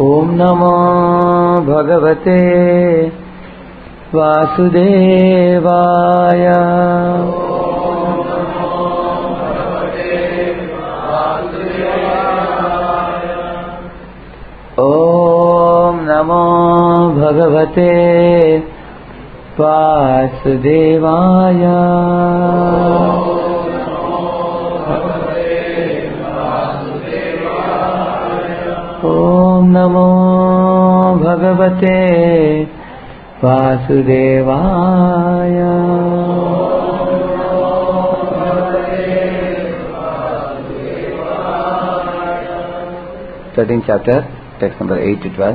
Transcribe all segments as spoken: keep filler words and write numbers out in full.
Om Namo Bhagavate Vasudevaya. Om Namo Bhagavate Vasudevaya. Om Namo Bhagavate Vasudevaya. thirteenth chapter, text number eight to twelve.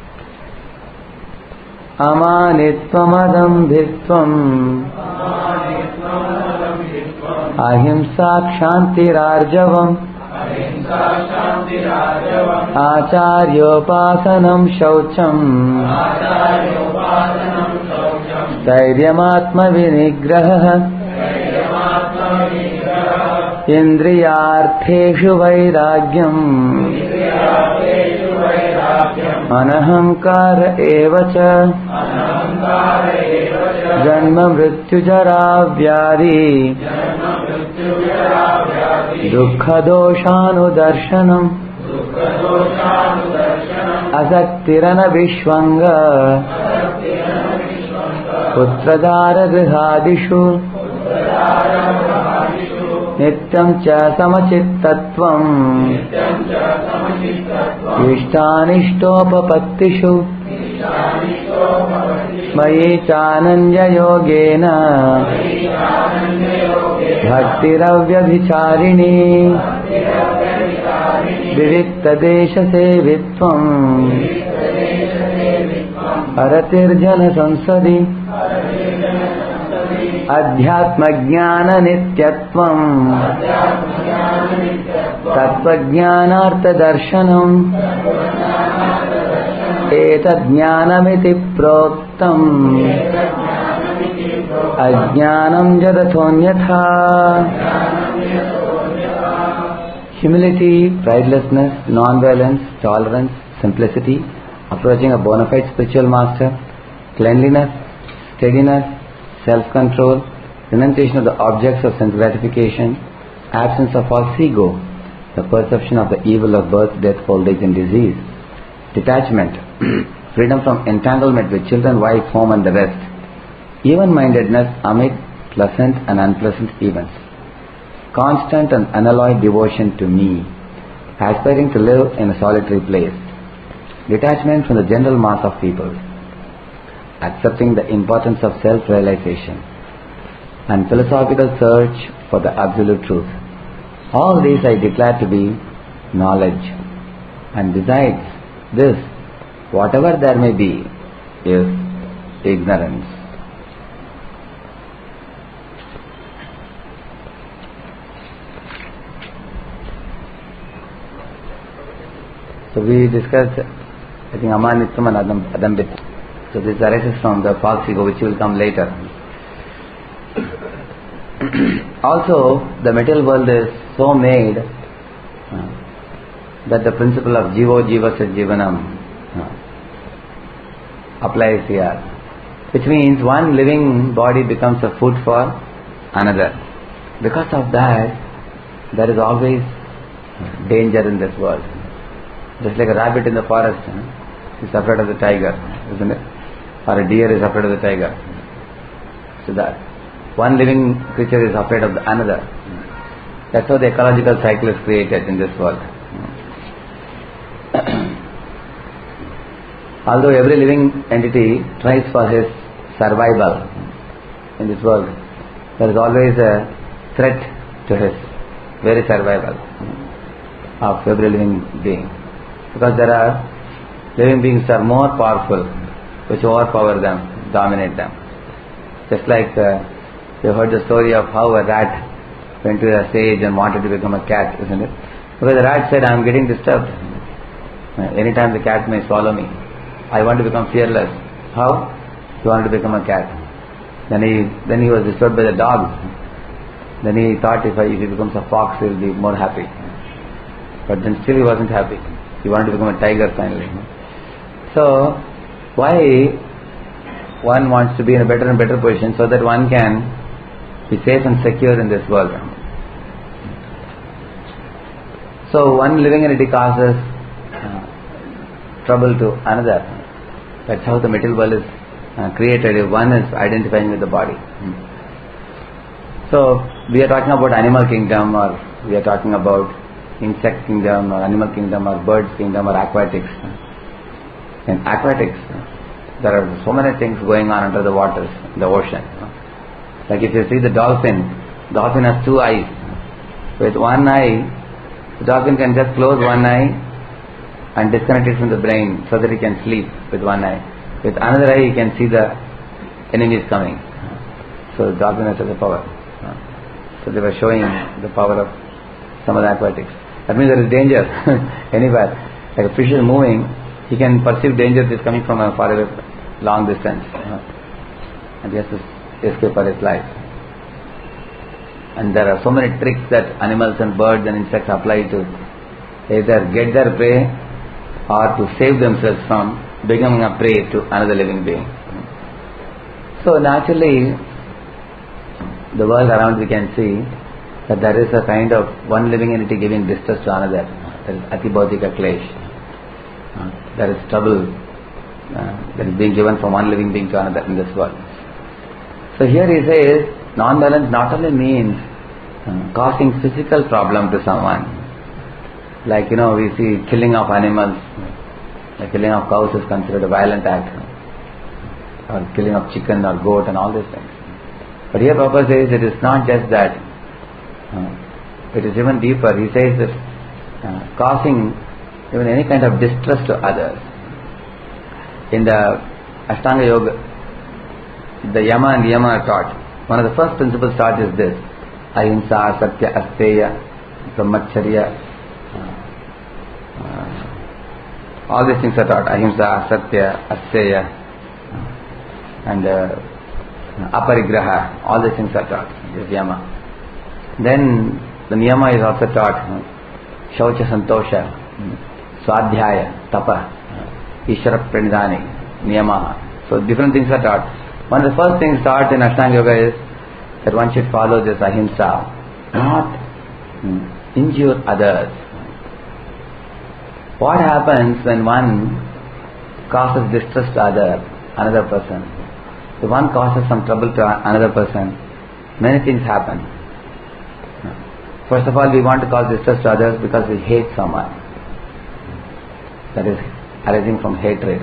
Amanitvamadambhitvam ahimsa kshantirarjavam acharyopasanam shaucham dhairyatma vinigrahah indriyartheshu vairagyam anahankara evacha janma mrityu jara vyadhi dukkha doshanu darshanam asaktirana vishwanga putradara grihadishu nityam cha samachittatvam ishtanishtopapatishu mayi chananya yogena bhaktiravyabhicharini viviktadesha sevitvam aratirjana sansadi adhyatma jnana nityatvam tattva jnanartha darshanam etad jnanamiti proktam ajnanam jadathonyatha. Humility, pridelessness, non-violence, tolerance, simplicity, approaching a bona fide spiritual master, cleanliness, steadiness, self-control, renunciation of the objects of sense gratification, absence of false ego, the perception of the evil of birth, death, old age and disease, detachment, freedom from entanglement with children, wife, home and the rest, even-mindedness amid pleasant and unpleasant events, constant and unalloyed devotion to me, aspiring to live in a solitary place, detachment from the general mass of people, accepting the importance of self-realization, and philosophical search for the absolute truth. All these I declare to be knowledge, and besides this, whatever there may be is ignorance. So we discussed, I think, Amanitvam and Adam, Adambit. So this arises from the false ego, which will come later. Also, the material world is so made uh, that the principle of Jivo Jivasya Jivanam uh, applies here. Which means one living body becomes a food for another. Because of that, there is always danger in this world. Just like a rabbit in the forest uh, is afraid of the tiger, isn't it? Or a deer is afraid of the tiger. So that one living creature is afraid of the another. That's how the ecological cycle is created in this world. Although every living entity tries for his survival in this world, there is always a threat to his very survival of every living being. Because there are living beings that are more powerful, which overpower them, dominate them. Just like uh, you heard the story of how a rat went to a sage and wanted to become a cat, isn't it? Because the rat said, I am getting disturbed. Uh, anytime the cat may swallow me. I want to become fearless. How? He wanted to become a cat. Then he then he was disturbed by the dog. Then he thought if, I, if he becomes a fox, he will be more happy. But then still he wasn't happy. He wanted to become a tiger finally. So, why one wants to be in a better and better position so that one can be safe and secure in this world. So, one living entity causes uh, trouble to another. That's how the material world is uh, created if one is identifying with the body. So, we are talking about animal kingdom, or we are talking about insect kingdom, or animal kingdom, or birds kingdom, or aquatics. In aquatics, there are so many things going on under the waters, the ocean. Like if you see the dolphin, the dolphin has two eyes. With one eye, the dolphin can just close one eye and disconnect it from the brain so that he can sleep with one eye. With another eye, he can see the enemies coming. So the dolphin has the power. So they were showing the power of some of the aquatics. That means there is danger anywhere. Like a fish is moving, he can perceive danger that is coming from a far away, long distance, and he has to escape for his life. And there are so many tricks that animals and birds and insects apply to either get their prey or to save themselves from becoming a prey to another living being. So naturally, the world around we can see that there is a kind of one living entity giving distress to another. There is atibhaudika klesh. Uh, there is trouble uh, that is being given from one living being to another in this world. So here he says, non-violence not only means uh, causing physical problem to someone. Like, you know, we see killing of animals. The killing of cows is considered a violent act. Or killing of chicken or goat and all these things. But here Prabhupada says it is not just that. Uh, it is even deeper. He says that uh, causing even any kind of distress to others. In the Ashtanga Yoga, the Yama and Niyama are taught. One of the first principles taught is this: Ahimsa, Satya, Asteya, Brahmacharya. Uh, uh, all these things are taught. Ahimsa, Satya, Asteya, and uh, Aparigraha. All these things are taught. This Yama. Then the Niyama is also taught. Shaucha, Santosha, Swadhyaya, Tapa, Ishvara Pranidhani, Niyama. So different things are taught. One of the first things taught in Ashtanga Yoga is that one should follow this ahimsa, not injure others. What happens when one causes distress to other, another person? If one causes some trouble to another person, many things happen. First of all, we want to cause distress to others because we hate someone. That is arising from hatred.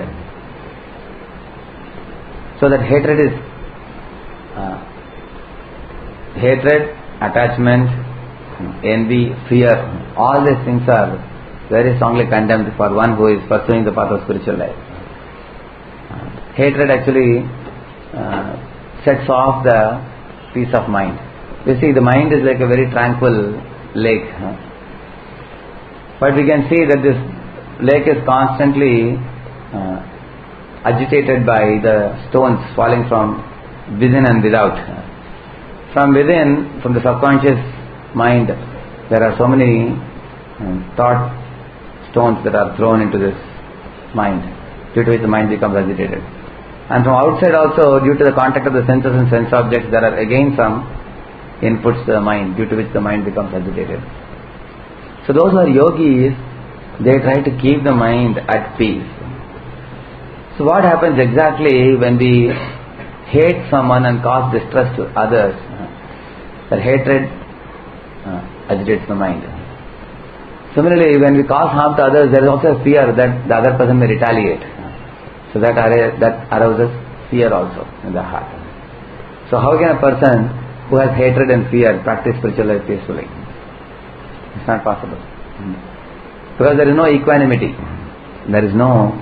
So that hatred is uh, hatred, attachment, envy, fear. All these things are very strongly condemned for one who is pursuing the path of spiritual life. Uh, hatred actually uh, sets off the peace of mind. You see, the mind is like a very tranquil lake. Huh? But we can see that this lake is constantly uh, agitated by the stones falling from within and without. From within, from the subconscious mind, there are so many um, thought stones that are thrown into this mind, due to which the mind becomes agitated. And from outside also, due to the contact of the senses and sense objects, there are again some inputs to the mind, due to which the mind becomes agitated. So those who are yogis, they try to keep the mind at peace. So what happens exactly when we hate someone and cause distress to others? That hatred uh, agitates the mind. Similarly, when we cause harm to others, there is also a fear that the other person may retaliate. So that that arouses fear also in the heart. So how can a person who has hatred and fear practice spiritual life peacefully? It's not possible. Because there is no equanimity. There is no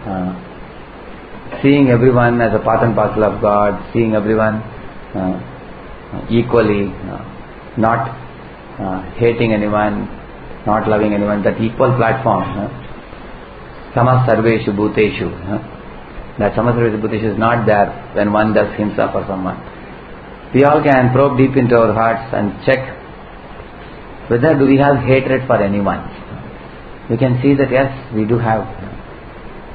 uh, seeing everyone as a part and parcel of God, seeing everyone uh, equally, uh, not uh, hating anyone, not loving anyone, that equal platform. Uh, Sama sarveshu bhuteshu. Uh, that sama sarveshu bhuteshu is not there when one does himsa for someone. We all can probe deep into our hearts and check whether do we have hatred for anyone. We can see that yes, we do have.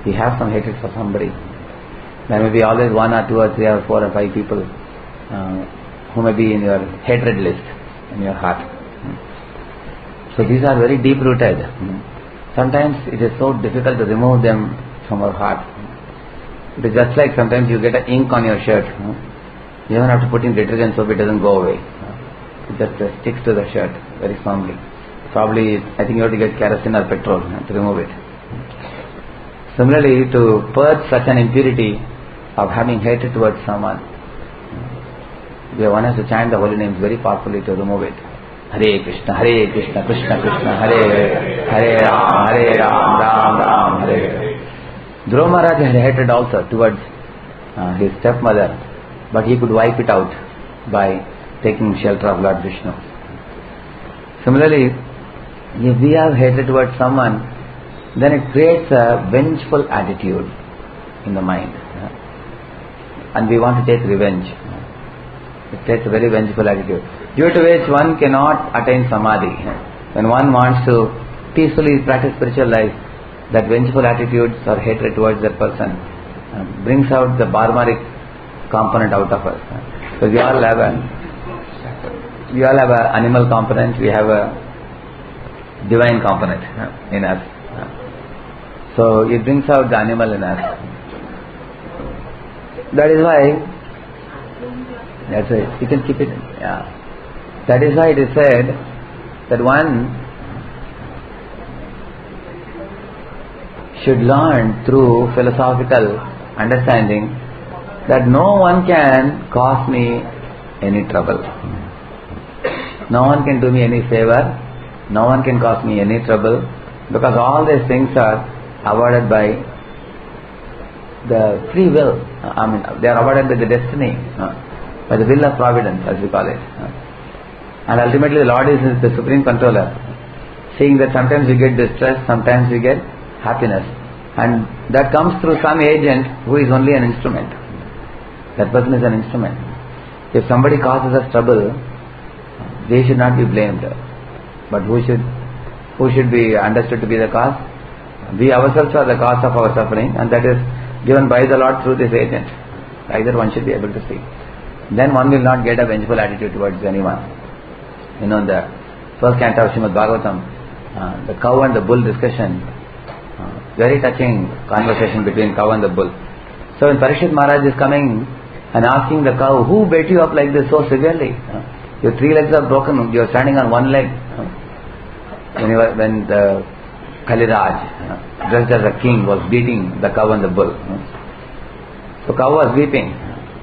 you have some hatred for somebody, there may be always one or two or three or four or five people uh, who may be in your hatred list in your heart. So these are very deep rooted. Sometimes it is so difficult to remove them from our heart. It is just like sometimes you get an ink on your shirt. You don't have to put in detergent soap, it doesn't go away. It just uh, sticks to the shirt very firmly. Probably, I think you have to get kerosene or petrol to remove it. Similarly, to purge such an impurity of having hatred towards someone, one has to chant the holy names very powerfully to remove it. Hare Krishna, Hare Krishna, Krishna Krishna, Hare Hare Ram, Hare Ram, Ram Ram, Hare Hare. Dhruva Maharaj had hatred also towards uh, his stepmother, but he could wipe it out by taking shelter of Lord Vishnu. Similarly, if we have hatred towards someone, then it creates a vengeful attitude in the mind. And we want to take revenge. It creates a very vengeful attitude, due to which one cannot attain samadhi. When one wants to peacefully practice spiritual life, that vengeful attitudes or hatred towards that person uh, brings out the barbaric component out of us. So we all have a we all have an animal component, we have a divine component uh, in us. So it brings out the animal in us. That is why, that's why you can keep it. Yeah. That is why it is said that one should learn through philosophical understanding that no one can cause me any trouble. No one can do me any favor. No one can cause me any trouble, because all these things are avoided by the free will. I mean, they are avoided by the destiny, by the will of providence, as we call it. And ultimately the Lord is the supreme controller, seeing that sometimes we get distress, sometimes we get happiness, and that comes through some agent who is only an instrument. That person is an instrument. If somebody causes us trouble, they should not be blamed, but who should who should be understood to be the cause? We ourselves are the cause of our suffering, and that is given by the Lord through this agent. Either one should be able to see. Then one will not get a vengeful attitude towards anyone. You know, in the first canto of Srimad Bhagavatam, uh, the cow and the bull discussion, uh, very touching conversation between cow and the bull. So when Parikshit Maharaj is coming and asking the cow, who beat you up like this so severely? Uh, your three legs are broken, you are standing on one leg. Uh, when, you were, when the Kaliraj, uh, dressed as a king, was beating the cow and the bull. Uh, so cow was weeping.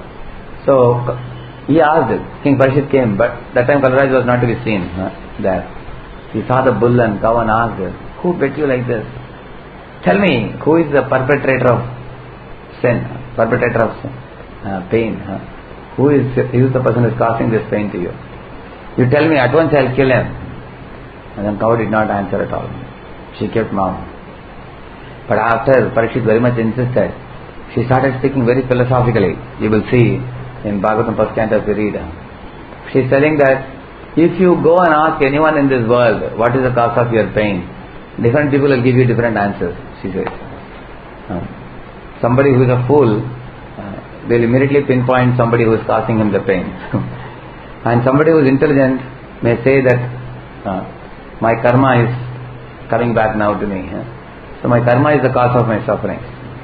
So he asked, King Parikshit came, but that time Kaliraj was not to be seen uh, there. He saw the bull and cow and asked, who beat you like this? Tell me, who is the perpetrator of sin, perpetrator of sin, uh, pain? Uh, who is, who is the person who is causing this pain to you? You tell me, at once I will kill him. And then cow did not answer at all. She kept mum. But after Parikshit very much insisted, she started speaking very philosophically. You will see in Bhagavatam first canto we read. She is telling that if you go and ask anyone in this world what is the cause of your pain, different people will give you different answers, she says. Uh, somebody who is a fool, uh, they will immediately pinpoint somebody who is causing him the pain. And somebody who is intelligent may say that uh, my karma is coming back now to me. Huh? So my karma is the cause of my suffering.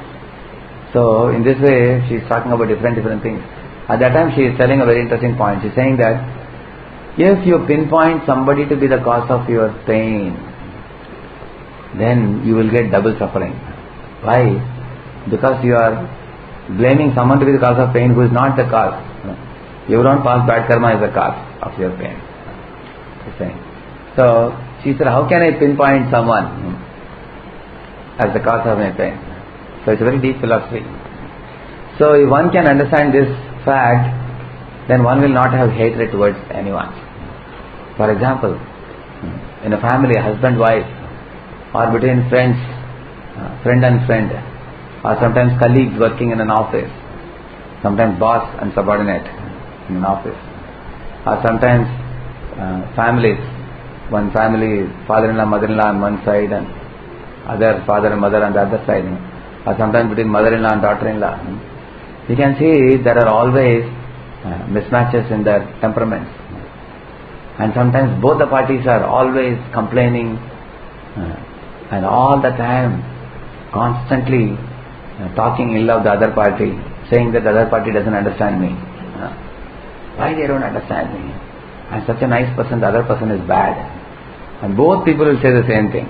So in this way she is talking about different different things. At that time she is telling a very interesting point. She is saying that if you pinpoint somebody to be the cause of your pain, then you will get double suffering. Why? Because you are blaming someone to be the cause of pain who is not the cause. You don't pass bad karma as the cause of your pain. She is saying. So she said, how can I pinpoint someone as the cause of my pain? So it's a very deep philosophy. So if one can understand this fact, then one will not have hatred towards anyone. For example, in a family, husband, wife, or between friends, uh, friend and friend, or sometimes colleagues working in an office, sometimes boss and subordinate in an office, or sometimes uh, families, one family, father-in-law, mother-in-law on one side and other father and mother on the other side. or sometimes between mother-in-law and daughter-in-law, you can see there are always uh, mismatches in their temperaments. And sometimes both the parties are always complaining uh, and all the time constantly uh, talking ill of the other party, saying that the other party doesn't understand me. Uh, why they don't understand me? I'm such a nice person, the other person is bad. And both people will say the same thing.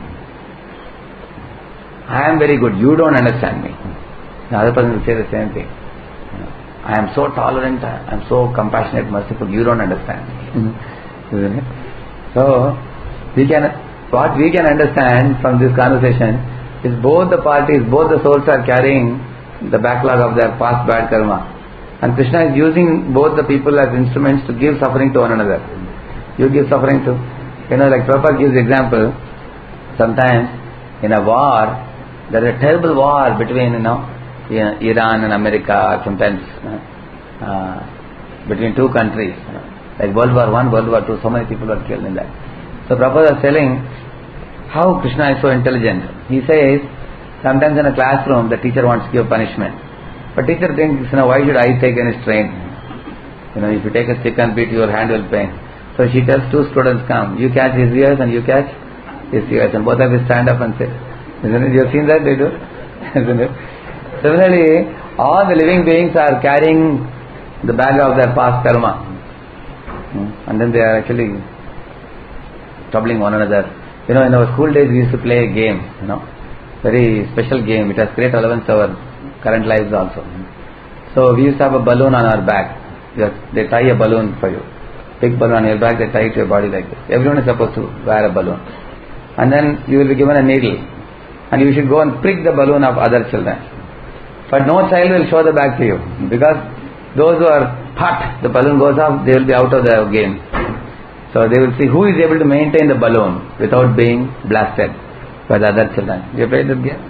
I am very good, you don't understand me. The other person will say the same thing. I am so tolerant, I am so compassionate, merciful, you don't understand me. Isn't it? So, we can, what we can understand from this conversation is both the parties, both the souls are carrying the backlog of their past bad karma. And Krishna is using both the people as instruments to give suffering to one another. You give suffering to, you know, like Prabhupada gives example, sometimes in a war, there is a terrible war between, you know, Iran and America, sometimes uh, between two countries. You know, like World War One, World War Two, so many people were killed in that. So Prabhupada was telling how Krishna is so intelligent. He says, sometimes in a classroom, the teacher wants to give punishment. But teacher thinks, you know, why should I take any strain? You know, if you take a stick and beat, your hand will pain. So she tells two students, come, you catch his ears and you catch his ears. And both of you stand up and say, isn't it? You have seen that they do? Isn't it? Similarly, all the living beings are carrying the bag of their past karma. And then they are actually troubling one another. You know, in our school days we used to play a game, you know, very special game. It has great relevance to our current lives also. So we used to have a balloon on our back. They tie a balloon for you. Big balloon on your back, they tie it to your body like this. Everyone is supposed to wear a balloon. And then you will be given a needle. And you should go and prick the balloon of other children. But no child will show the bag to you. Because those who are hot, the balloon goes off, they will be out of the game. So they will see who is able to maintain the balloon without being blasted by the other children. You played this game?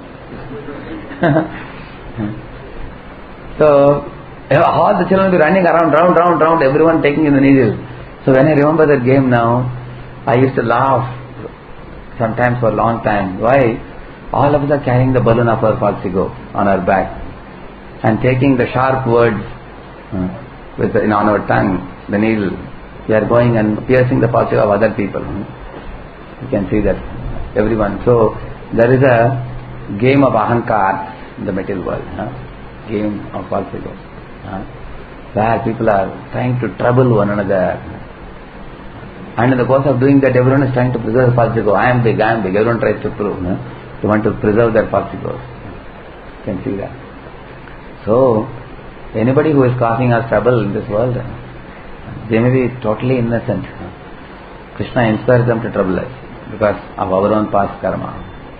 So all the children will be running around, round, round, round, everyone taking in the needle. So when I remember that game now, I used to laugh sometimes for a long time. Why? All of us are carrying the balloon of our false ego on our back and taking the sharp words uh, with the, in on our tongue, the needle. We are going and piercing the false ego of other people. You can see that everyone. So there is a game of ahankar in the material world. Huh? Game of false ego. Huh? Where people are trying to trouble one another. And in the course of doing that, everyone is trying to preserve false ego. I am big, I am big. Everyone tries to prove. Huh? They want to preserve their false egos. You can see that. So, anybody who is causing us trouble in this world, they may be totally innocent. Krishna inspires them to trouble us because of our own past karma.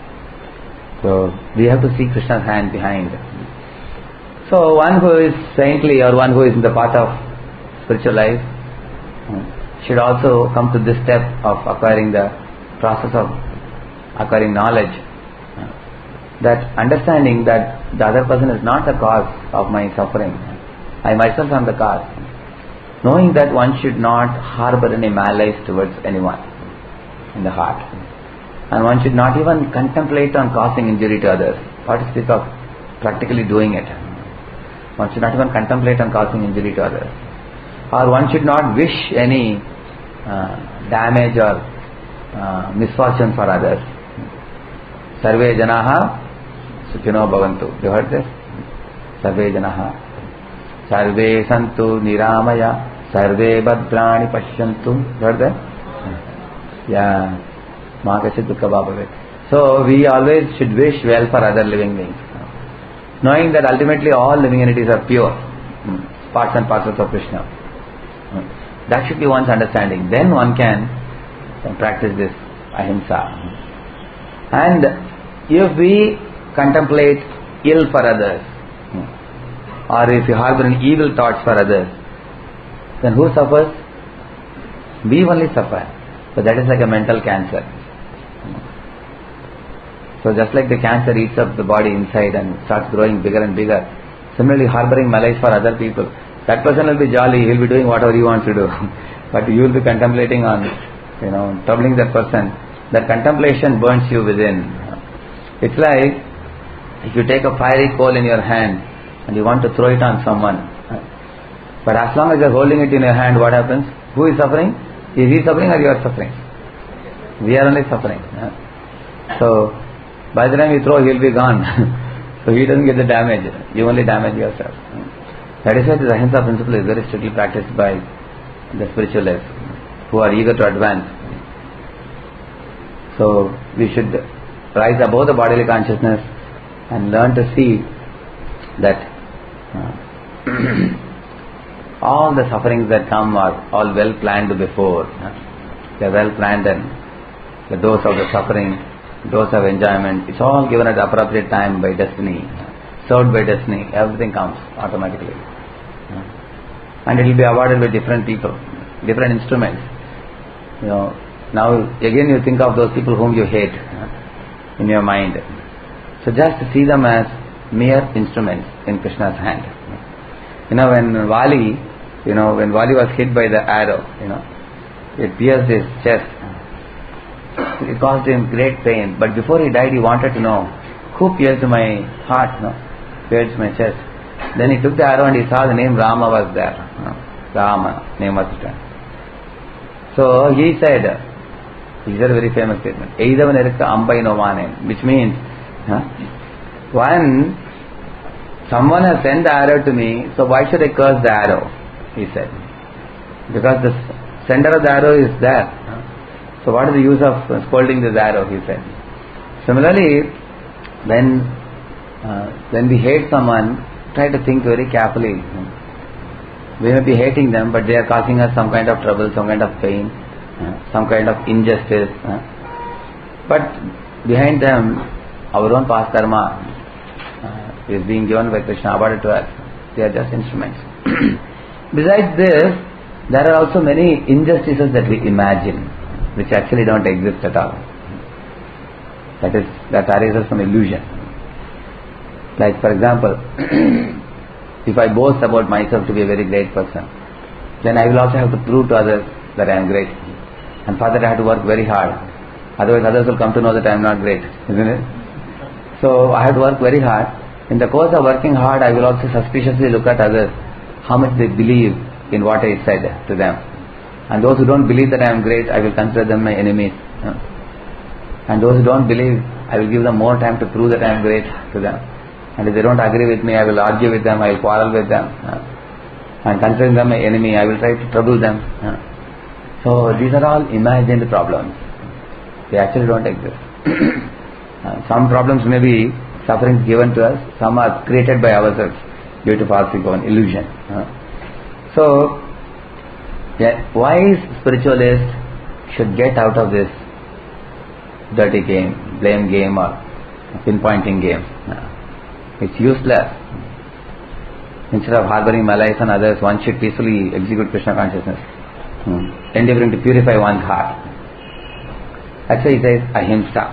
So, we have to see Krishna's hand behind. So, one who is saintly or one who is in the path of spiritual life should also come to this step of acquiring the process of acquiring knowledge, that understanding that the other person is not the cause of my suffering. I myself am the cause. Knowing that one should not harbor any malice towards anyone in the heart. And one should not even contemplate on causing injury to others. What is this of practically doing it? One should not even contemplate on causing injury to others. Or one should not wish any uh, damage or uh, misfortune for others. Sarve janaha sukhino bhavantu. You heard this? Sarve janaha. Sarve santu niramaya. Sarve bhadrani pashyantu. You heard that? Yeah. Mahakashit dukkha bhavet. So we always should wish well for other living beings. Knowing that ultimately all living entities are pure. Parts and parcels of Krishna. That should be one's understanding. Then one can, can practice this ahimsa. And if we contemplate ill for others, or if you harbor evil thoughts for others, then who suffers? We only suffer. So that is like a mental cancer. So just like the cancer eats up the body inside and starts growing bigger and bigger, similarly harboring malice for other people, that person will be jolly, he will be doing whatever he wants to do. But you will be contemplating on, you know, troubling that person. That contemplation burns you within. It's like If you take a fiery coal in your hand and you want to throw it on someone, but as long as you are holding it in your hand, what happens? Who is suffering? Is he suffering or you are suffering? We are only suffering. So, by the time you throw, he will be gone. So he doesn't get the damage. You only damage yourself. That is why the ahimsa principle is very strictly practiced by the spiritualists who are eager to advance. So we should rise above the bodily consciousness and learn to see that uh, all the sufferings that come are all well planned before. Uh, they are well planned, and the dose of the suffering, dose of enjoyment, it's all given at the appropriate time by destiny, uh, served by destiny. Everything comes automatically. Uh, and it will be awarded by different people, different instruments. You know, now again you think of those people whom you hate uh, in your mind. So just see them as mere instruments in Krishna's hand. You know, when Vali, you know, when Vali was hit by the arrow, you know, it pierced his chest. It caused him great pain. But before he died, he wanted to know, who pierced my heart, no? Pierced my chest. Then he took the arrow and he saw the name Rama was there. No? Rama, name was written. So he said, he said a very famous statement, Eidavan erikka ambai no vane, which means, huh? When someone has sent the arrow to me, so why should I curse the arrow? He said. Because the sender of the arrow is there. So what is the use of scolding this arrow? He said. Similarly, when uh, when we hate someone, try to think very carefully. We may be hating them, but they are causing us some kind of trouble, some kind of pain, uh, some kind of injustice. Uh. But behind them, our own past karma uh, is being given by Krishna, awarded to us. They are just instruments. Besides this, there are also many injustices that we imagine, which actually don't exist at all. That is, that arises from illusion. Like for example, if I boast about myself to be a very great person, then I will also have to prove to others that I am great. And for that I have to work very hard. Otherwise others will come to know that I am not great, isn't it? So I have to work very hard. In the course of working hard, I will also suspiciously look at others, how much they believe in what I said to them. And those who don't believe that I am great, I will consider them my enemies. And those who don't believe, I will give them more time to prove that I am great to them. And if they don't agree with me, I will argue with them, I will quarrel with them. And considering them my enemy, I will try to trouble them. So these are all imagined problems. They actually don't exist. Some problems may be sufferings given to us, some are created by ourselves due to false ego and illusion. So, yeah, wise spiritualists should get out of this dirty game, blame game or pinpointing game. It's useless. Instead of harboring malice on others, one should peacefully execute Krishna consciousness, hmm. endeavoring to purify one's heart. That's why he says ahimsa.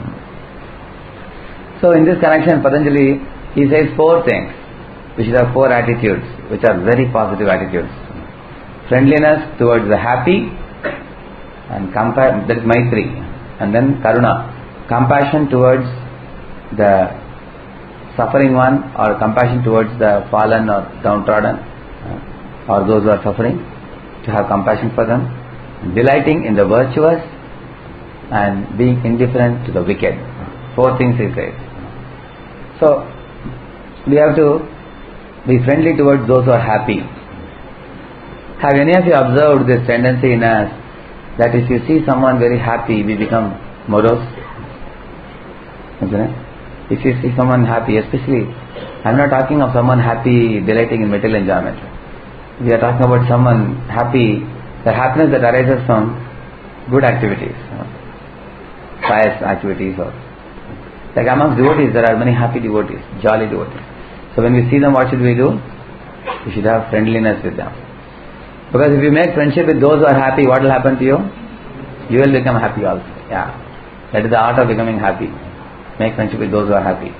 So in this connection, Patanjali, he says four things. We should have four attitudes, which are very positive attitudes. Friendliness towards the happy, and compa- that is Maitri, and then Karuna, compassion towards the suffering one, or compassion towards the fallen or downtrodden, or those who are suffering, to have compassion for them, delighting in the virtuous, and being indifferent to the wicked. Four things he says. So, we have to be friendly towards those who are happy. Have any of you observed this tendency in us, that if you see someone very happy, we become morose? Isn't it? If you see someone happy, especially, I am not talking of someone happy, delighting in material enjoyment. We are talking about someone happy, the happiness that arises from good activities, pious activities. Or like amongst devotees, there are many happy devotees, jolly devotees. So when we see them, what should we do? We should have friendliness with them. Because if you make friendship with those who are happy, what will happen to you? You will become happy also. Yeah, that is the art of becoming happy. Make friendship with those who are happy.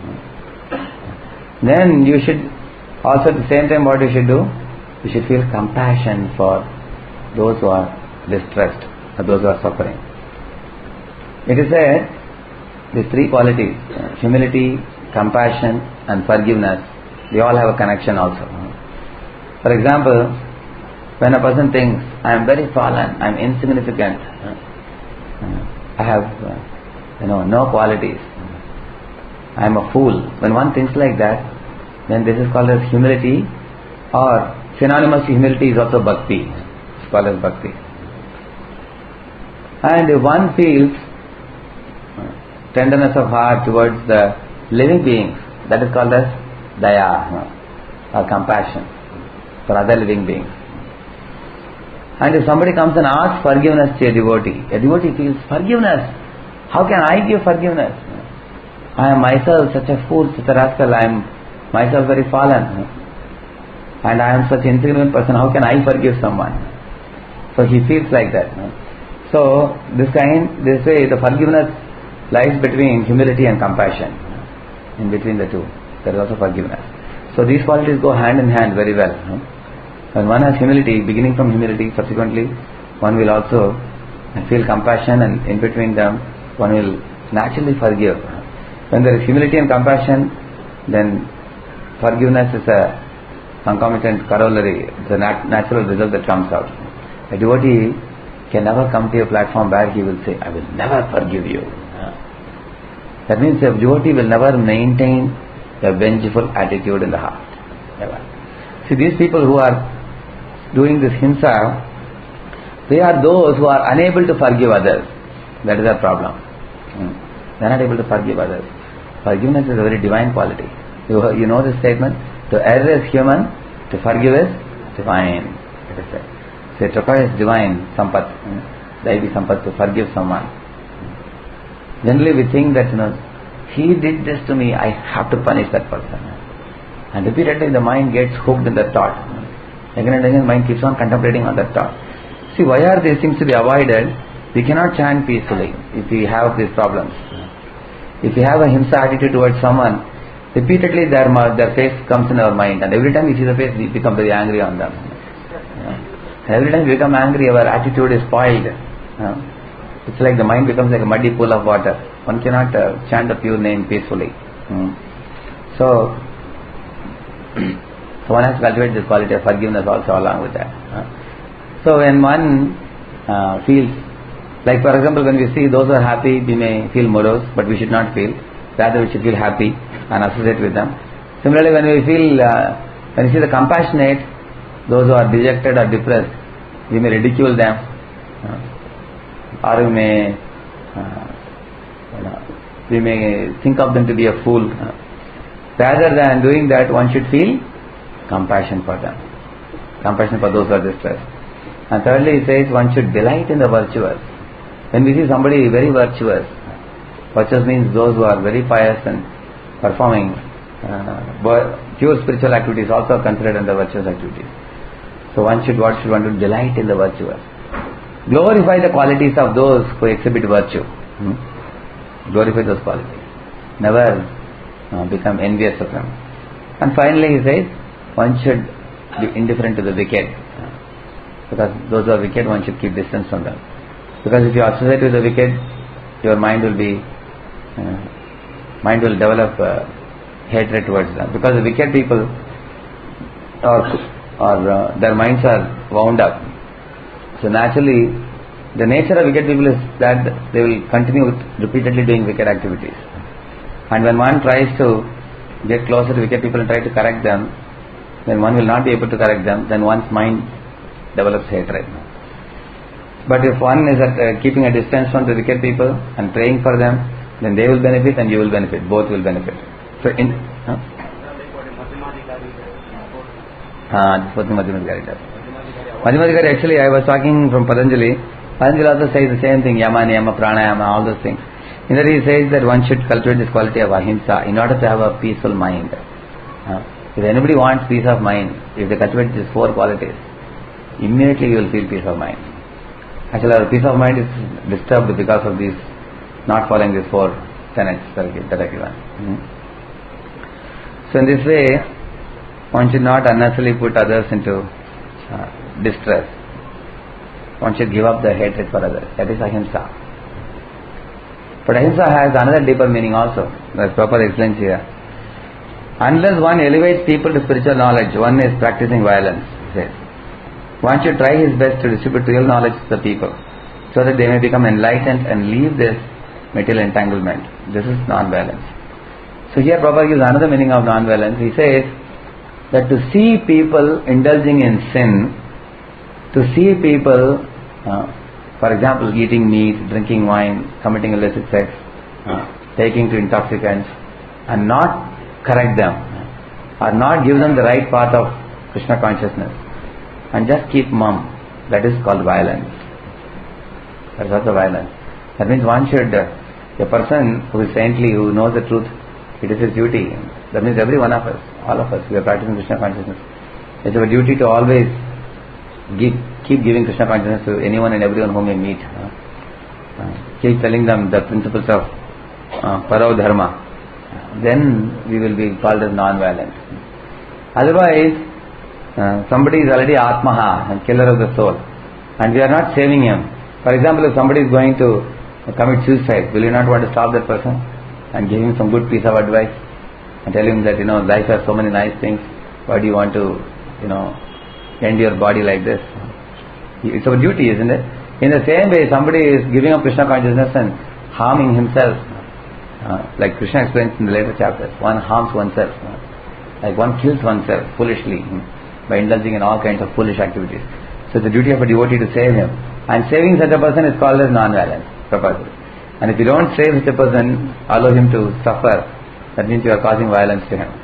Then you should also at the same time, what you should do? You should feel compassion for those who are distressed, or those who are suffering. It is said, these three qualities, humility, compassion and forgiveness, they all have a connection also. For example, when a person thinks, I am very fallen, I am insignificant, I have you know no qualities, I am a fool. When one thinks like that, then this is called as humility, or synonymous to humility is also bhakti. It's called as bhakti. And if one feels tenderness of heart towards the living beings, that is called as daya, or compassion for other living beings. And if somebody comes and asks forgiveness to a devotee, a devotee feels forgiveness. How can I give forgiveness? I am myself such a fool, such a rascal. I am myself very fallen, and I am such an insignificant person. How can I forgive someone? So he feels like that. So this kind, they say the forgiveness lies between humility and compassion. In between the two, there is also forgiveness. So these qualities go hand in hand very well. When one has humility, beginning from humility, subsequently one will also feel compassion, and in between them one will naturally forgive. When there is humility and compassion, then forgiveness is a concomitant corollary, it's a nat- natural result that comes out. A devotee can never come to a platform where he will say, I will never forgive you. That means a devotee will never maintain a vengeful attitude in the heart. Never. See, these people who are doing this himsa, they are those who are unable to forgive others. That is their problem. They are not able to forgive others. Forgiveness is a very divine quality. You, you know this statement? To err is human, to forgive is divine. It is said. So it requires divine sampat, daivi sampat, to forgive someone. Generally we think that, you know, he did this to me, I have to punish that person. And repeatedly the mind gets hooked in that thought. Again and again the mind keeps on contemplating on that thought. See, why are these things to be avoided? We cannot chant peacefully if we have these problems. If we have a himsa attitude towards someone, repeatedly their, their face comes in our mind, and every time we see the face we become very angry on them. Yeah. Every time we become angry, our attitude is spoiled. Yeah. It's like the mind becomes like a muddy pool of water. One cannot uh, chant the pure name peacefully. Mm. So, so one has to cultivate this quality of forgiveness also along with that. Uh. So when one uh, feels, like for example, when we see those who are happy, we may feel morose, but we should not feel. Rather, we should feel happy and associate with them. Similarly, when we feel, uh, when we see the compassionate, those who are dejected or depressed, we may ridicule them. Uh, or we may uh, you know, we may think of them to be a fool. Uh, rather than doing that, one should feel compassion for them, compassion for those who are distressed. And thirdly, he says one should delight in the virtuous. When we see somebody very virtuous, virtuous means those who are very pious and performing uh, pure spiritual activities also considered under virtuous activities. So one should, what should one do? Delight in the virtuous. Glorify the qualities of those who exhibit virtue. Hmm? Glorify those qualities. Never uh, become envious of them. And finally he says, one should be indifferent to the wicked. Because those who are wicked, one should keep distance from them. Because if you associate with the wicked, your mind will be, uh, mind will develop uh, hatred towards them. Because the wicked people, or, or uh, their minds are wound up. So naturally, the nature of wicked people is that they will continue repeatedly doing wicked activities. And when one tries to get closer to wicked people and try to correct them, then one will not be able to correct them, then one's mind develops hatred. But if one is at, uh, keeping a distance from the wicked people and praying for them, then they will benefit and you will benefit. Both will benefit. So in... Huh? Ah, this is what Madhyamadhikari does. Madhyamadhikari, actually I was talking from Patanjali. Patanjali also says the same thing, yama, niyama, pranayama, all those things. In that he says that one should cultivate this quality of ahimsa in order to have a peaceful mind. Uh, if anybody wants peace of mind, if they cultivate these four qualities, immediately you will feel peace of mind. Actually our peace of mind is disturbed because of these, not following these four tenets that are given. Mm-hmm. So in this way, one should not unnecessarily put others into uh, distress. One should give up the hatred for others. That is ahimsa. But ahimsa has another deeper meaning also. As Prabhupada explains here. Unless one elevates people to spiritual knowledge, one is practicing violence, he says. One should try his best to distribute real knowledge to the people, so that they may become enlightened and leave this material entanglement. This is non-violence. So here Prabhupada gives another meaning of non-violence. He says that to see people indulging in sin, to see people, uh, for example, eating meat, drinking wine, committing illicit sex, uh, taking to intoxicants, and not correct them, or not give them the right path of Krishna consciousness, and just keep mum, that is called violence. That is also violence. That means one should, uh, a person who is saintly, who knows the truth, it is his duty. That means every one of us, all of us, we are practicing Krishna consciousness. It is our duty to always give, keep giving Krishna consciousness to anyone and everyone whom we meet. Uh, uh, keep telling them the principles of uh, Parav Dharma. Then we will be called as non-violent. Otherwise, uh, somebody is already Atmaha, a killer of the soul, and we are not saving him. For example, if somebody is going to commit suicide, will you not want to stop that person and give him some good piece of advice and tell him that, you know, life has so many nice things, why do you want to, you know, end your body like this? It's our duty, isn't it? In the same way, somebody is giving up Krishna consciousness and harming himself. Uh, like Krishna explains in the later chapters, one harms oneself, uh, like one kills oneself foolishly hmm, by indulging in all kinds of foolish activities. So it's the duty of a devotee to save him, and saving such a person is called as non-violence, Prabhupada. And if you don't save such a person, allow him to suffer, that means you are causing violence to him.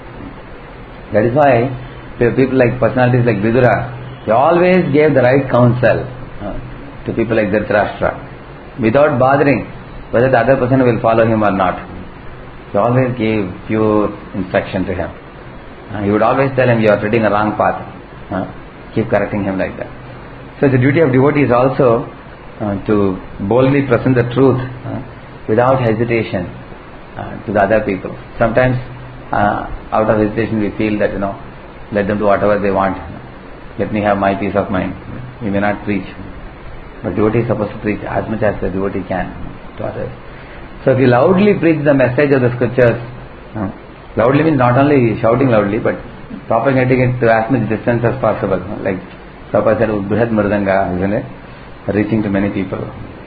That is why people like personalities like Vidura, they always gave the right counsel uh, to people like Dhritarashtra, without bothering whether the other person will follow him or not. He always gave pure instruction to him. Uh, he would always tell him, you are treading a wrong path. Uh, keep correcting him like that. So the duty of devotees also uh, to boldly present the truth uh, without hesitation uh, to the other people. Sometimes uh, out of hesitation we feel that, you know, let them do whatever they want. Let me have my peace of mind. We may not preach. But devotee is supposed to preach as much as the devotee can to others. So if you loudly preach the message of the scriptures, uh, loudly means not only shouting loudly, but propagating it to as much distance as possible. Uh, like Prabhupada said, Brihad Mridanga, isn't it? Reaching to many people.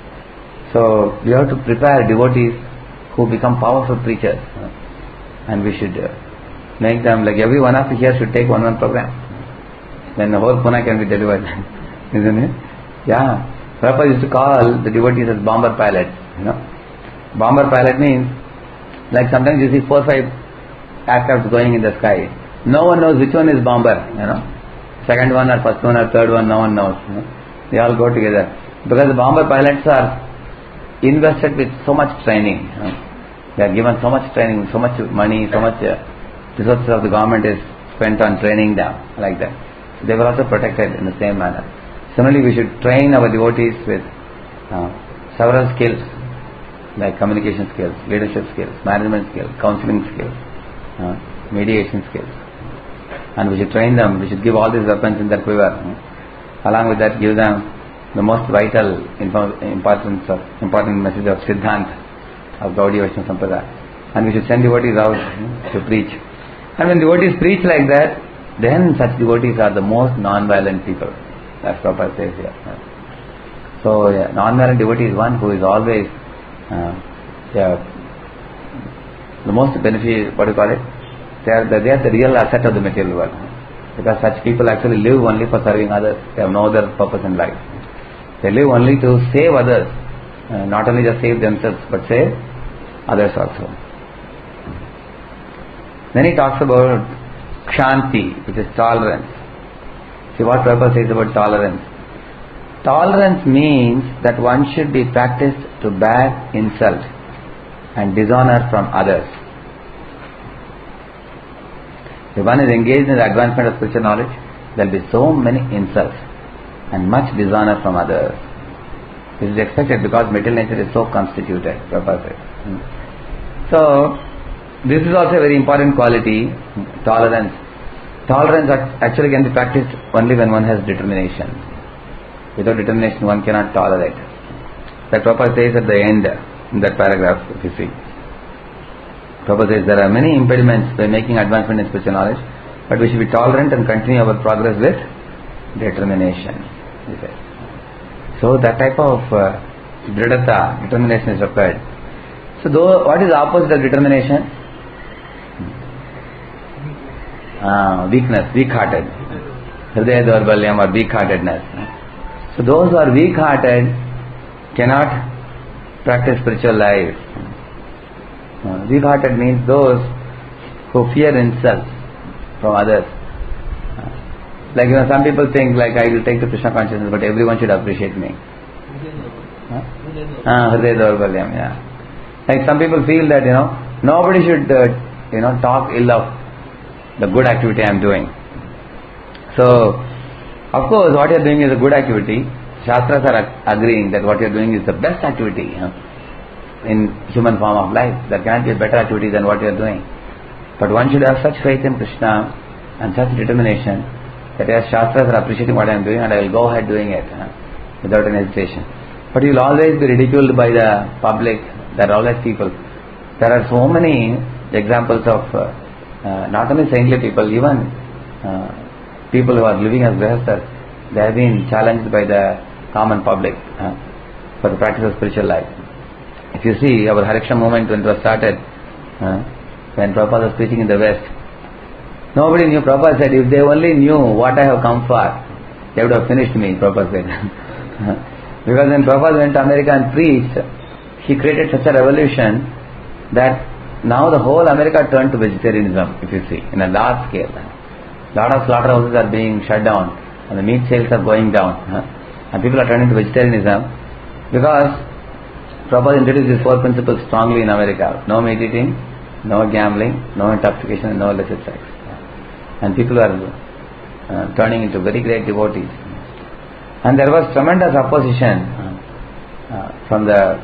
So we have to prepare devotees who become powerful preachers. Uh, and we should uh, make them, like every one of you here should take one one program. Then the whole Pune can be delivered. Isn't it? Yeah. Prabhupada used to call the devotees as bomber pilots. You know, bomber pilot means, like sometimes you see four five aircrafts going in the sky. No one knows which one is bomber. You know, second one or first one or third one, no one knows. You know? They all go together because the bomber pilots are invested with so much training. You know? They are given so much training, so much money, so much uh, resources of the government is spent on training them like that. So they were also protected in the same manner. Similarly, we should train our devotees with uh, several skills, like communication skills, leadership skills, management skills, counseling skills, uh, mediation skills. And we should train them, we should give all these weapons in their quiver. Uh, along with that, give them the most vital info- importance of, important message of Siddhant, of Gaudiya Vaishnava Sampradaya. And we should send devotees out uh, to preach. And when devotees preach like that, then such devotees are the most non-violent people. That's what Prabhupada says here. So, yeah, non-violent devotee is one who is always uh, yeah, the most beneficial, what do you call it? They are, the, they are the real asset of the material world. Because such people actually live only for serving others. They have no other purpose in life. They live only to save others. Uh, not only just save themselves, but save others also. Then he talks about Kshanti, which is tolerance. See what Prabhupada says about tolerance. Tolerance means that one should be practiced to bear insult and dishonor from others. If one is engaged in the advancement of spiritual knowledge, there will be so many insults and much dishonor from others. This is expected because material nature is so constituted, Prabhupada says. So, this is also a very important quality, tolerance. Tolerance actually can be practiced only when one has determination. Without determination, one cannot tolerate. Like Prabhupada says at the end, in that paragraph, if you see. Prabhupada says there are many impediments by making advancement in spiritual knowledge, but we should be tolerant and continue our progress with determination. He says. So that type of uh, dridata, determination is required. So though, what is the opposite of determination? Uh, weakness, weak-hearted. Hridaya Daurbalyam or weak-heartedness. So those who are weak-hearted cannot practice spiritual life. Uh, weak-hearted means those who fear insults from others. Uh, like, you know, some people think like I will take the Krishna consciousness, but everyone should appreciate me. Ah, Hridaya Daurbalyam, yeah. Like some people feel that, you know, nobody should, uh, you know, talk ill of the good activity I am doing. So, of course, what you are doing is a good activity. Shastras are agreeing that what you are doing is the best activity, you know, in human form of life. There cannot be a better activity than what you are doing. But one should have such faith in Krishna and such determination that as Shastras are appreciating what I am doing and I will go ahead doing it, you know, without any hesitation. But you will always be ridiculed by the public. There are always people. There are so many examples of uh, uh, not only saintly people, even uh, people who are living as grihasthas, they have been challenged by the common public uh, for the practice of spiritual life. If you see our Hare Krishna movement when it was started, uh, when Prabhupada was preaching in the West, nobody knew. Prabhupada said, if they only knew what I have come for, they would have finished me, Prabhupada said. Because when Prabhupada went to America and preached, he created such a revolution that now the whole America turned to vegetarianism, if you see, in a large scale. A lot of slaughterhouses are being shut down and the meat sales are going down. And people are turning to vegetarianism because Prabhupada introduced these four principles strongly in America. No meat eating, no gambling, no intoxication, and no illicit sex. And people are uh, turning into very great devotees. And there was tremendous opposition uh, from the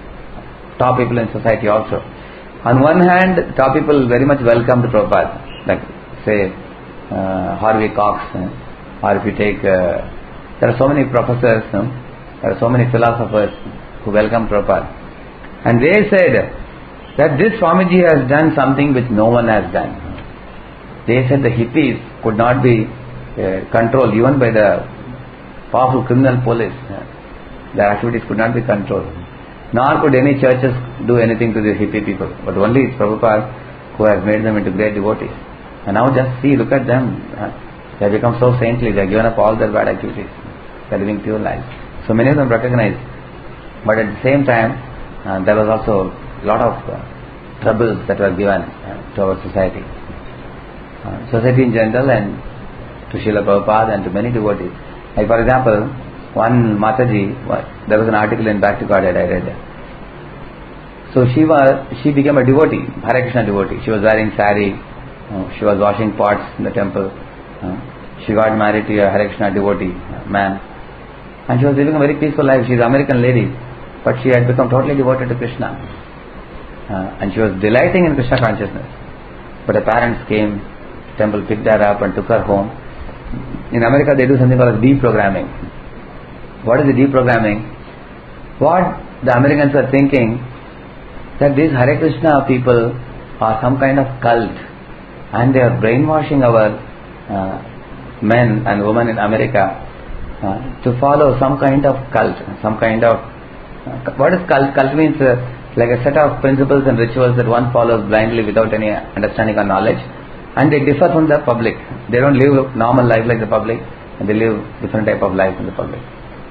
top people in society also. On one hand, top people very much welcomed Prabhupada, like say uh, Harvey Cox, uh, or if you take, uh, there are so many professors, uh, there are so many philosophers who welcome Prabhupada. And they said that this Swamiji has done something which no one has done. They said the hippies could not be uh, controlled even by the powerful criminal police. Uh, their activities could not be controlled. Nor could any churches do anything to the hippie people. But only it's Prabhupada who has made them into great devotees. And now just see, look at them. Uh, they have become so saintly. They have given up all their bad activities. They are living pure lives. So many of them recognize. But at the same time, uh, there was also a lot of uh, troubles that were given uh, to our society. Uh, society in general and to Srila Prabhupada and to many devotees. Like for example, one Mataji, there was an article in Back to Godhead I read. So she was, she became a devotee, Hare Krishna devotee. She was wearing sari, uh, she was washing pots in the temple. Uh, she got married to a Hare Krishna devotee uh, man. And she was living a very peaceful life. She is an American lady, but she had become totally devoted to Krishna. Uh, and she was delighting in Krishna consciousness. But her parents came, temple picked her up and took her home. In America they do something called as deprogramming. What is the deprogramming? What the Americans are thinking that these Hare Krishna people are some kind of cult and they are brainwashing our uh, men and women in America uh, to follow some kind of cult, some kind of uh, what is cult? Cult means uh, like a set of principles and rituals that one follows blindly without any understanding or knowledge, and they differ from the public. They don't live normal life like the public, and they live different type of life in the public.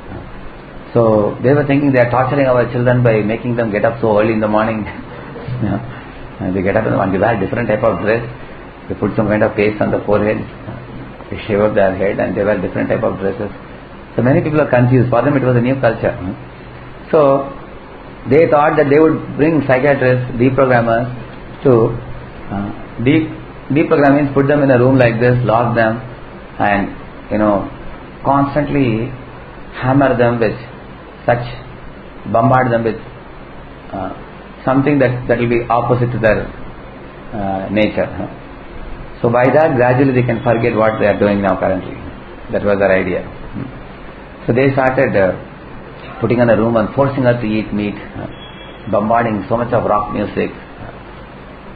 So they were thinking they are torturing our children by making them get up so early in the morning. You know, and they get up and they wear different type of dress. They put some kind of paste on the forehead. They shave up their head and they wear different type of dresses. So many people are confused. For them it was a new culture. So they thought that they would bring psychiatrists, deprogrammers to uh, de- deprogram means put them in a room like this, lock them, and you know constantly hammer them with such, bombard them with uh, something that, that will be opposite to their uh, nature. So by that gradually they can forget what they are doing now currently. That was their idea. So they started uh, putting in a room and forcing her to eat meat, uh, bombarding so much of rock music, uh,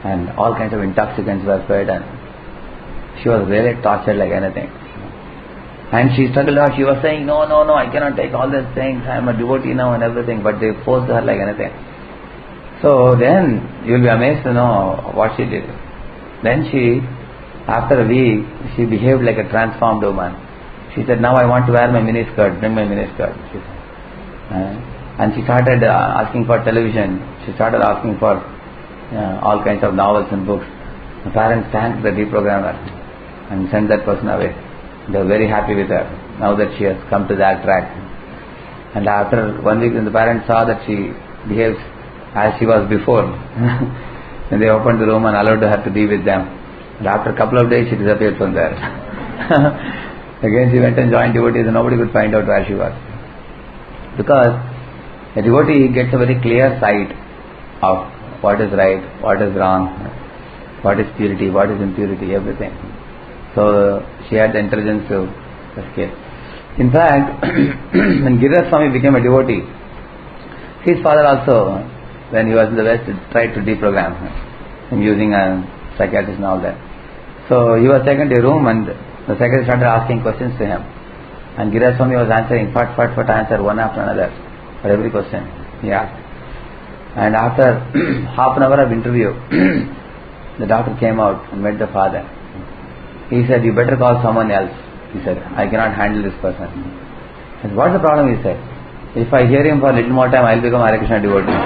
and all kinds of intoxicants were fed, and she was really tortured like anything. And she struggled out. She was saying, no, no, no, I cannot take all these things. I am a devotee now and everything. But they forced her like anything. So then you will be amazed to know what she did. Then she, after a week, she behaved like a transformed woman. She said, now I want to wear my miniskirt. Bring my miniskirt. She said. Uh, and she started uh, asking for television. She started asking for uh, all kinds of novels and books. The parents thanked the deprogrammer and sent that person away. They were very happy with her, now that she has come to that track. And after one week, when the parents saw that she behaves as she was before, then they opened the room and allowed her to be with them. And after a couple of days, she disappeared from there. Again, she went and joined devotees, and nobody could find out where she was. Because a devotee gets a very clear sight of what is right, what is wrong, what is purity, what is impurity, everything. So she had the intelligence to escape. In fact, when Giriraj Swami became a devotee, his father also, when he was in the West, tried to deprogram him using a psychiatrist and all that. So he was taken to a room, and the psychiatrist started asking questions to him. And Giriraj Swami was answering, fat, fat, fat, answer one after another for every question he asked. And after half an hour of interview, the doctor came out and met the father. He said, you better call someone else. He said, I cannot handle this person. He said, what's the problem? He said, if I hear him for a little more time, I will become a Hare Krishna devotee.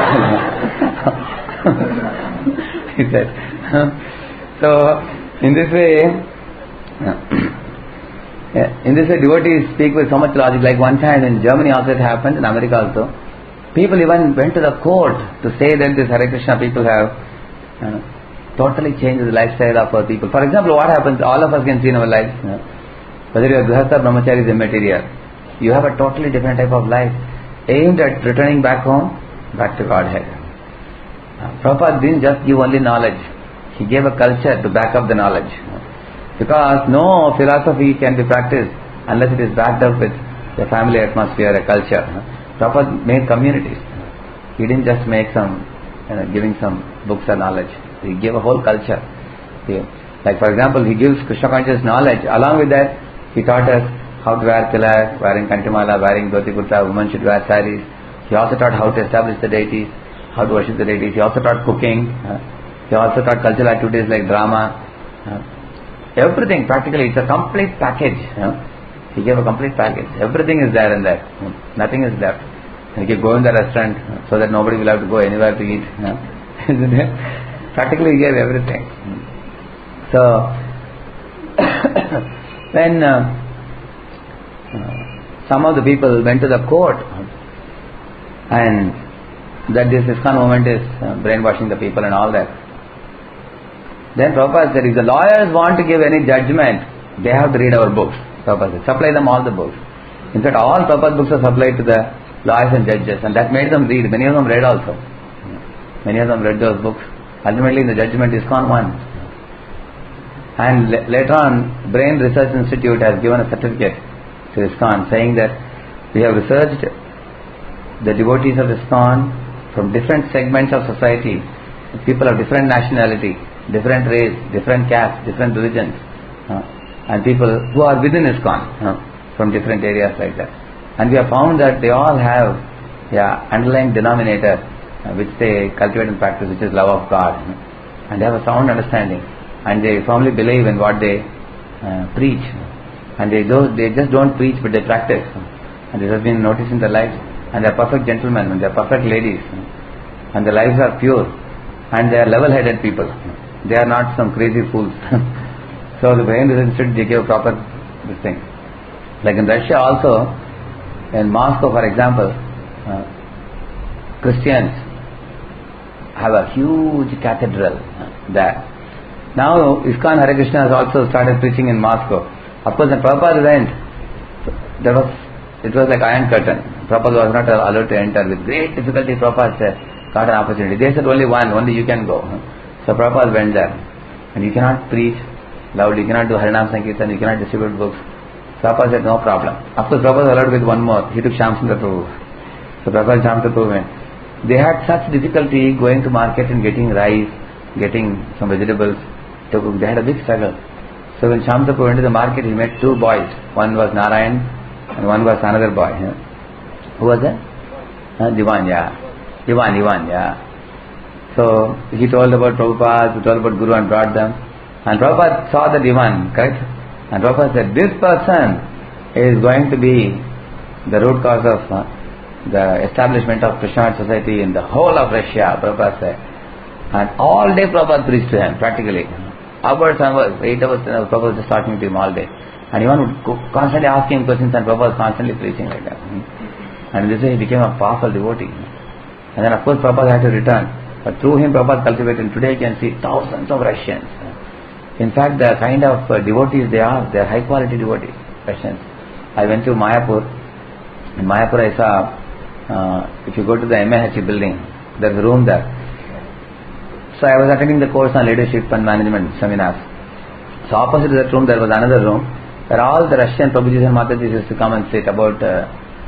He said. So, in this way, in this way, devotees speak with so much logic. Like one time in Germany also it happened, in America also. People even went to the court to say that these Hare Krishna people have uh, totally changed the lifestyle of our people. For example, what happens, all of us can see in our lives, you know, whether you are Grihastha, Brahmachari, is immaterial. You have a totally different type of life, aimed at returning back home, back to Godhead. Uh, Prabhupada didn't just give only knowledge, he gave a culture to back up the knowledge. Because no philosophy can be practiced unless it is backed up with a family atmosphere, a culture. Prabhupada made communities. He didn't just make some, you know, giving some books or knowledge. He gave a whole culture. He, like for example, he gives Krishna conscious knowledge. Along with that, he taught us how to wear tilak, wearing kantimala, wearing dhoti kurta, women should wear saris. He also taught how to establish the deities, how to worship the deities. He also taught cooking. Uh, he also taught cultural activities like drama. Uh, everything, practically, it's a complete package. You know? He gave a complete package. Everything is there in there. You know? Nothing is left. And he can go in the restaurant so that nobody will have to go anywhere to eat. You know? Isn't it? Practically he gave everything. So, when uh, uh, some of the people went to the court and that this ISKCON movement is uh, brainwashing the people and all that, then Prabhupada said, if the lawyers want to give any judgment, they have to read our books. Prabhupada said, supply them all the books. In fact, all Prabhupada books are supplied to the lawyers and judges, and that made them read. Many of them read also. Many of them read those books. Ultimately, in the judgment, ISKCON won. And l- later on, Brain Research Institute has given a certificate to ISKCON saying that we have researched the devotees of ISKCON from different segments of society, people of different nationality, different race, different caste, different religions, uh, and people who are within ISKCON uh, from different areas like that. And we have found that they all have yeah, underlying denominator uh, which they cultivate and practice, which is love of God. Uh, and they have a sound understanding. And they firmly believe in what they uh, preach. And they, do, they just don't preach, but they practice. And this has been noticed in their lives. And they are perfect gentlemen, and they are perfect ladies. And their lives are pure. And they are level-headed people. They are not some crazy fools. So the Brain Research Institute, they give proper this thing. Like in Russia also, in Moscow for example, uh, Christians have a huge cathedral uh, there. Now ISKCON Hare Krishna has also started preaching in Moscow. Of course, when Prabhupada went, there was, it was like iron curtain. Prabhupada was not allowed to enter. With great difficulty, Prabhupada got an opportunity. They said only one, only you can go. So Prabhupada went there. And you cannot preach loudly, you cannot do Harinam Sankirtan, you cannot distribute books. Prabhupada said, no problem. Of course, Prabhupada was allowed with one more. He took Shyamsundar Prabhu. So Prabhupada and Shyamsundar Prabhu went. They had such difficulty going to market and getting rice, getting some vegetables to cook. They had a big struggle. So when Shyamsapur went to the market, he met two boys. One was Narayan and one was another boy. Yeah. Who was that? Uh, Diwan, yeah. Diwan, Diwan, yeah. So he told about Prabhupada, he told about Guru and brought them. And Prabhupada saw the Diwan, correct? And Prabhupada said, this person is going to be the root cause of uh, the establishment of Krishna society in the whole of Russia, Prabhupada said. And all day Prabhupada preached to him, practically. Hours and hours, eight hours, Prabhupada was just talking to him all day. And Ivan would constantly ask him questions and Prabhupada was constantly preaching like that. And this way he became a powerful devotee. And then of course Prabhupada had to return. But through him Prabhupada cultivated, and today you can see thousands of Russians. In fact, the kind of uh, devotees they are, they are high quality devotees, Russians. I went to Mayapur. In Mayapur I saw, uh, if you go to the M A H building, there is a room there. So I was attending the course on leadership and management seminars. So opposite that room there was another room where all the Russian Prabhujis and Matajis used to come and sit, about uh,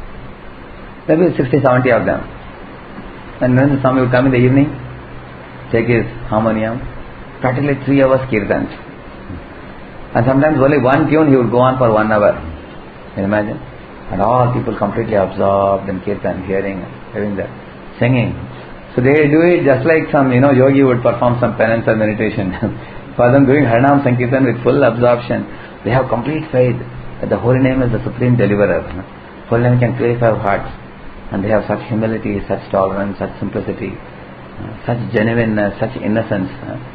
maybe sixty, seventy of them. And then the Swami would come in the evening, take his harmonium, practically three hours kirtans. And sometimes only one tune he would go on for one hour. Can you imagine? And all people completely absorbed in kirtan, hearing, hearing the singing. So they do it just like some, you know, yogi would perform some penance or meditation. For them doing Harinam Sankirtan with full absorption, they have complete faith that the holy name is the supreme deliverer. Holy name can purify our hearts. And they have such humility, such tolerance, such simplicity, such genuineness, such innocence.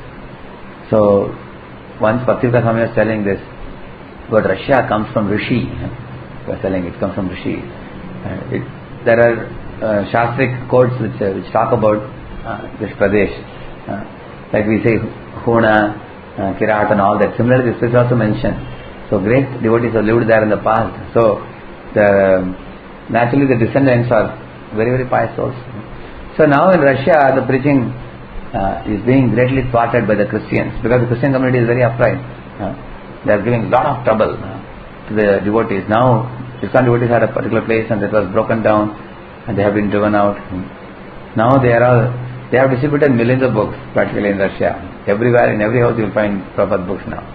So once Bhaktivedanta Swami was telling this, but Russia comes from Rishi. He was telling it comes from Rishi. It, there are uh, Shastric quotes which, uh, which talk about uh, this Pradesh. Uh, like we say Huna, uh, Kirat and all that. Similarly this is also mentioned. So great devotees have lived there in the past. So the naturally the descendants are very very pious souls. So now in Russia the preaching uh, is being greatly thwarted by the Christians, because the Christian community is very upright. Uh, they are giving a lot of trouble uh, to the devotees. Now ISKCON devotees had a particular place and it was broken down and they have been driven out. Now they are all, they have distributed millions of books practically in Russia. Everywhere, in every house you will find Prabhupada books now.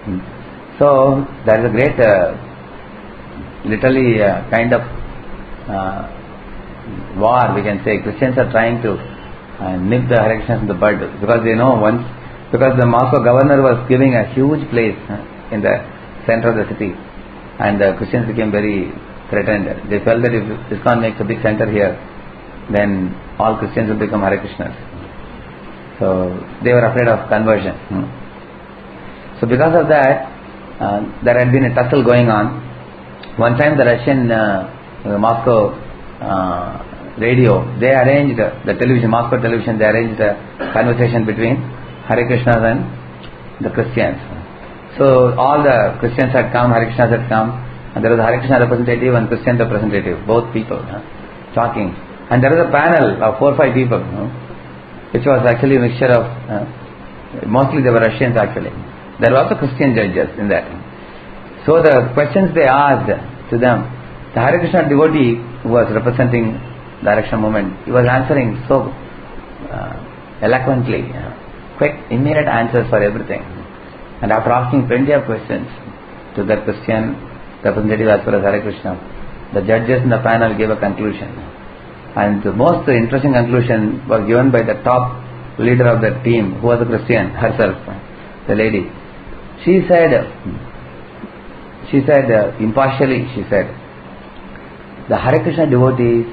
So there is a great uh, literally uh, kind of uh, war, we can say. Christians are trying to uh, nip the Hare Krishnas in the bud, because they know once, because the Moscow governor was giving a huge place uh, in the center of the city, and the Christians became very threatened. They felt that if ISKCON makes a big center here, then all Christians will become Hare Krishnas. So they were afraid of conversion. Hmm. So because of that, uh, there had been a tussle going on. One time the Russian uh, the Moscow uh, radio, they arranged uh, the television, Moscow television, they arranged a conversation between Hare Krishnas and the Christians. So all the Christians had come, Hare Krishnas had come, and there was a Hare Krishna representative and Christian representative, both people uh, talking. And there was a panel of four or five people, you know, which was actually a mixture of, uh, mostly they were Russians actually. There were also Christian judges in that. So the questions they asked to them, the Hare Krishna devotee who was representing the Hare Krishna movement, he was answering so uh, eloquently, uh, quick, immediate answers for everything. And after asking plenty of questions to the Christian representative as well as Hare Krishna, the judges in the panel gave a conclusion. And the most interesting conclusion was given by the top leader of the team, who was a Christian herself, the lady. She said, she said uh, impartially, she said, the Hare Krishna devotees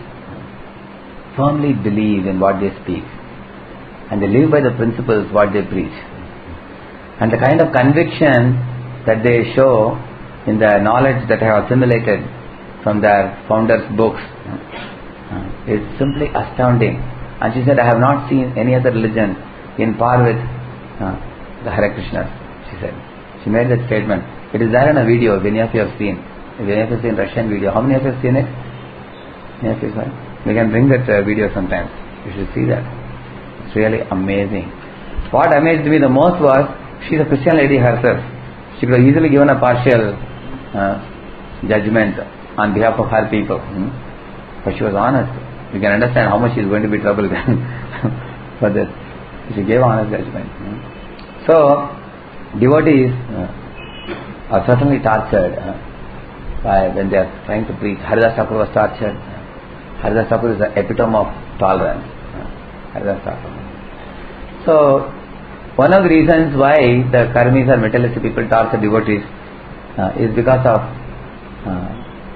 firmly believe in what they speak, and they live by the principles what they preach. And the kind of conviction that they show in the knowledge that I have assimilated from their founders' books uh, is simply astounding. And she said, I have not seen any other religion in par with uh, the Hare Krishnas, she said. She made that statement. It is there in a video, if any of you have seen. If any of you have seen Russian video. How many of you have seen it? Any of you have seen it? We can bring that uh, video sometimes. You should see that. It's really amazing. What amazed me the most was, she's a Christian lady herself. She could have easily given a partial uh, judgment on behalf of her people. Hmm? But she was honest. You can understand how much she is going to be troubled for this. She gave honest judgment. So, devotees uh, are certainly tortured uh, by when they are trying to preach. Haridas Thakur was tortured. Haridas Thakur is the epitome of tolerance. Uh, Haridas Thakur. So, one of the reasons why the karmis or materialistic people torture devotees uh, is because of uh,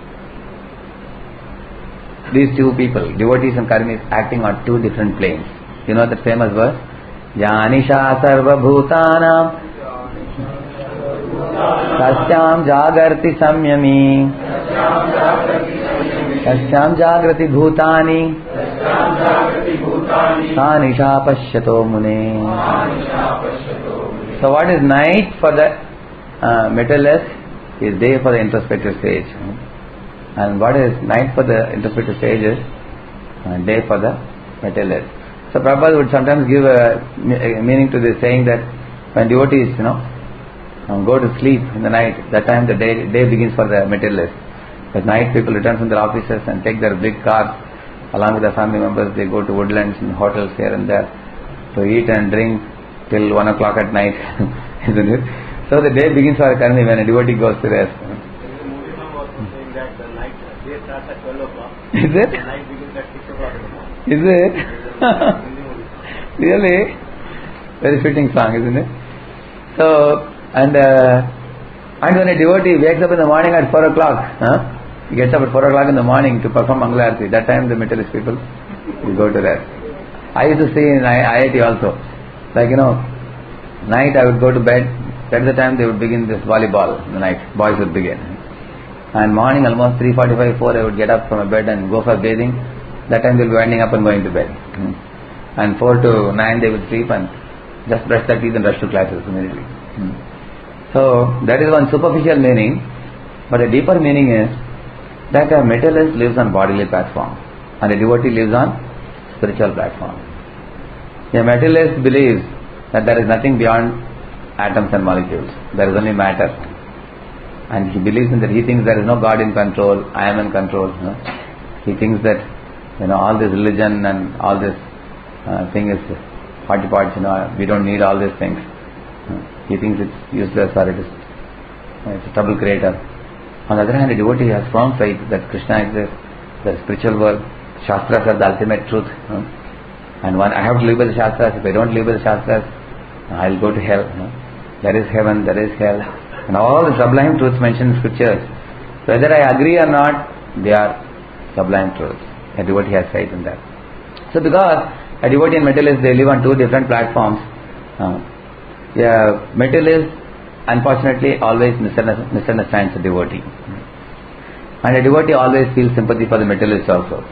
these two people, devotees and karmis, acting on two different planes. You know that famous verse? Janisha sarva bhutanam tasyam jagarti samyami tasyam jagrati bhutani sanisha pashyato mune. So what is night for the uh, materialist is day for the introspective stage. And what is night for the introspective stage is uh, day for the materialist. So Prabhupada would sometimes give a, a meaning to this, saying that when devotees, you know, um, go to sleep in the night, that time the day, day begins for the materialist. At night people return from their offices and take their big cars along with their family members. They go to woodlands and hotels here and there to eat and drink till one o'clock at night, isn't it? So the day begins for a karmi when a devotee goes to rest. Is it? Is it? Really? Very fitting song, isn't it? So, and uh, and when a devotee wakes up in the morning at four o'clock, huh? He gets up at four o'clock in the morning to perform Mangala Arati. That time the materialist people will go to rest. I used to see in I I T also, like you know, night I would go to bed. At the time they would begin this volleyball in the night. Boys would begin. And morning almost three forty-five, four I would get up from my bed and go for bathing. That time they will be winding up and going to bed. Hmm. And four to nine they would sleep and just brush their teeth and rush to classes immediately. Hmm. So that is one superficial meaning, but a deeper meaning is that a materialist lives on bodily platform and a devotee lives on spiritual platform. A materialist believes that there is nothing beyond atoms and molecules. There is only matter. And he believes in that. He thinks there is no God in control, I am in control. You know? He thinks that you know all this religion and all this uh, thing is party parts, you know, we don't need all these things. Uh, he thinks it's useless or it is uh, it's a trouble creator. On the other hand, a devotee has firm faith that Krishna exists, the spiritual world, Shastras are the ultimate truth. You know? And one, I have to live by the Shastras. If I don't live by the Shastras, I'll go to hell. You know? There is heaven, there is hell. And all the sublime truths mentioned in scriptures, whether I agree or not, they are sublime truths. A devotee has faith in that. So because a devotee and materialist, they live on two different platforms. Uh, yeah, materialist, unfortunately, always misunderstands the devotee. And a devotee always feels sympathy for the materialist also.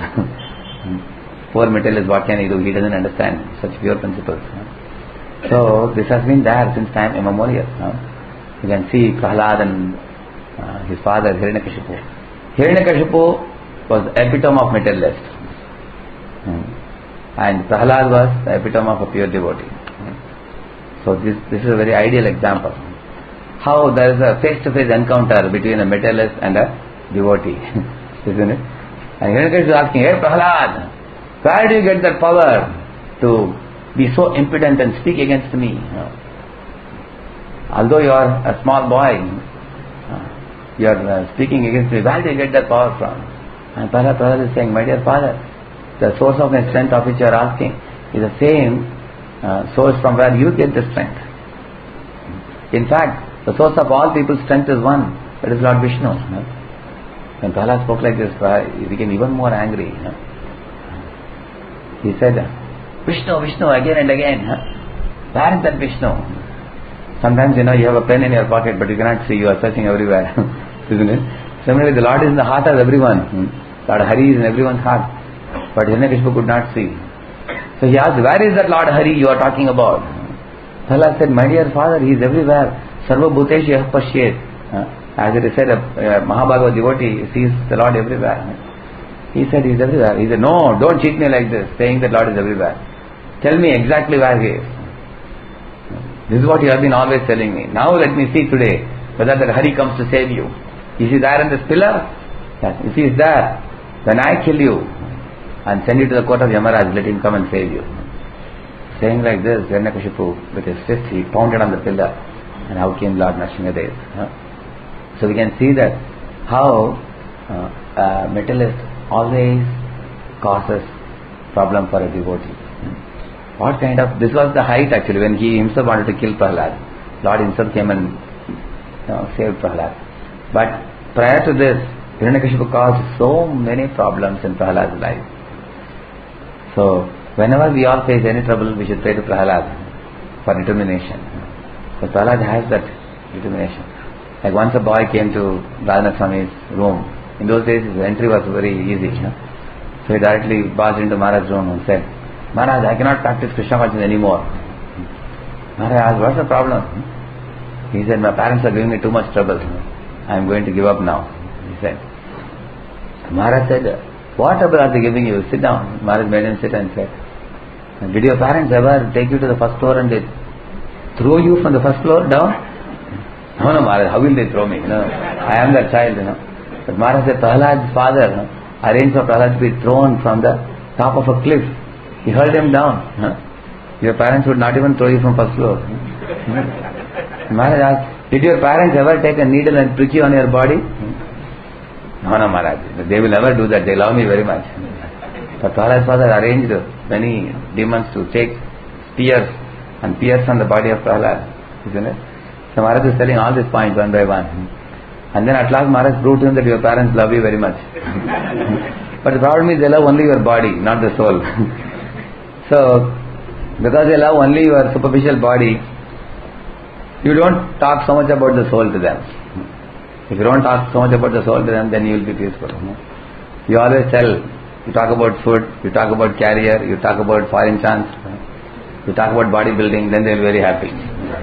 Poor materialist, what can he do? He doesn't understand such pure principles. So this has been there since time immemorial. You can see Prahlad and uh, his father Hiranyakashipu. Hiranyakashipu was the epitome of materialist, hmm. and Prahlad was the epitome of a pure devotee. Hmm. So this this is a very ideal example. How there is a face-to-face encounter between a materialist and a devotee, isn't it? And Hiranyakashipu is asking, "Hey Prahlad, where do you get that power to be so impudent and speak against me? You know? Although you are a small boy, you are uh, speaking against me. Where do you get that power from?" And Prahlad, Prahlad is saying, "My dear father, the source of my strength of which you are asking is the same uh, source from where you get the strength. In fact, the source of all people's strength is one, that is Lord Vishnu." You know? When Prahlad spoke like this, he became even more angry. You know? He said, "Vishnu, Vishnu," again and again. Huh? Where is that Vishnu? Sometimes, you know, you have a pen in your pocket, but you cannot see. You are searching everywhere, isn't it? Similarly, the Lord is in the heart of everyone. Lord Hari is in everyone's heart, but Hiranyakashipu could not see. So he asked, "Where is that Lord Hari you are talking about?" Prahlad said, "My dear father, he is everywhere. Sarva bhuteshu yah pashyet." As it is said, a Mahabhagavad devotee sees the Lord everywhere. He said, "He is everywhere." He said, "No, don't cheat me like this, saying that Lord is everywhere. Tell me exactly where he is. This is what you have been always telling me. Now let me see today whether that Hari comes to save you. Is he there in this pillar? Yes. If he is there, then I kill you and send you to the court of Yamaraj. Let him come and save you." saying like this, Hiranyakashipu, with his fist, he pounded on the pillar, and out came Lord Nrsimhadev. Huh? So we can see that how uh, a materialist always causes problem for a devotee. What kind of, this was the height actually, when he himself wanted to kill Prahlad. Lord himself came and you know, saved Prahlad. But prior to this, Hiranyakashipu caused so many problems in Prahlad's life. So, whenever we all face any trouble, we should pray to Prahlad for determination. Because Prahlad has that determination. Like once a boy came to Radhanath Swami's room. In those days, his entry was very easy. You know? So he directly barged into Maharaj's room and said, Maharaj, I cannot practice Krishna consciousness anymore. Maharaj asked, what's the problem? He said, my parents are giving me too much trouble. I am going to give up now. He said. Maharaj said, what trouble are they giving you? Sit down. Maharaj made him sit and said, did your parents ever take you to the first floor and they throw you from the first floor down? No, no, Maharaj, how will they throw me? You know, I am that child, you know. But Maharaj said, Prahlad's father you know, arranged for Prahlad to be thrown from the top of a cliff. He hurled him down. Huh? Your parents would not even throw you from first floor. Hmm? Maharaj asked, did your parents ever take a needle and prick you on your body? Hmm? No, no, Maharaj. They will never do that. They love me very much. But Prahlad's father arranged many demons to take spears and pierce on the body of Prahlad. Isn't it? So Maharaj is telling all these points one by one. And then at last Maharaj proved to him that your parents love you very much. But the problem is they love only your body, not the soul. So, because they love only your superficial body, you don't talk so much about the soul to them. If you don't talk so much about the soul to them, then you will be peaceful. You always tell, you talk about food, you talk about career, you talk about foreign chance, you talk about bodybuilding, then they will be very happy.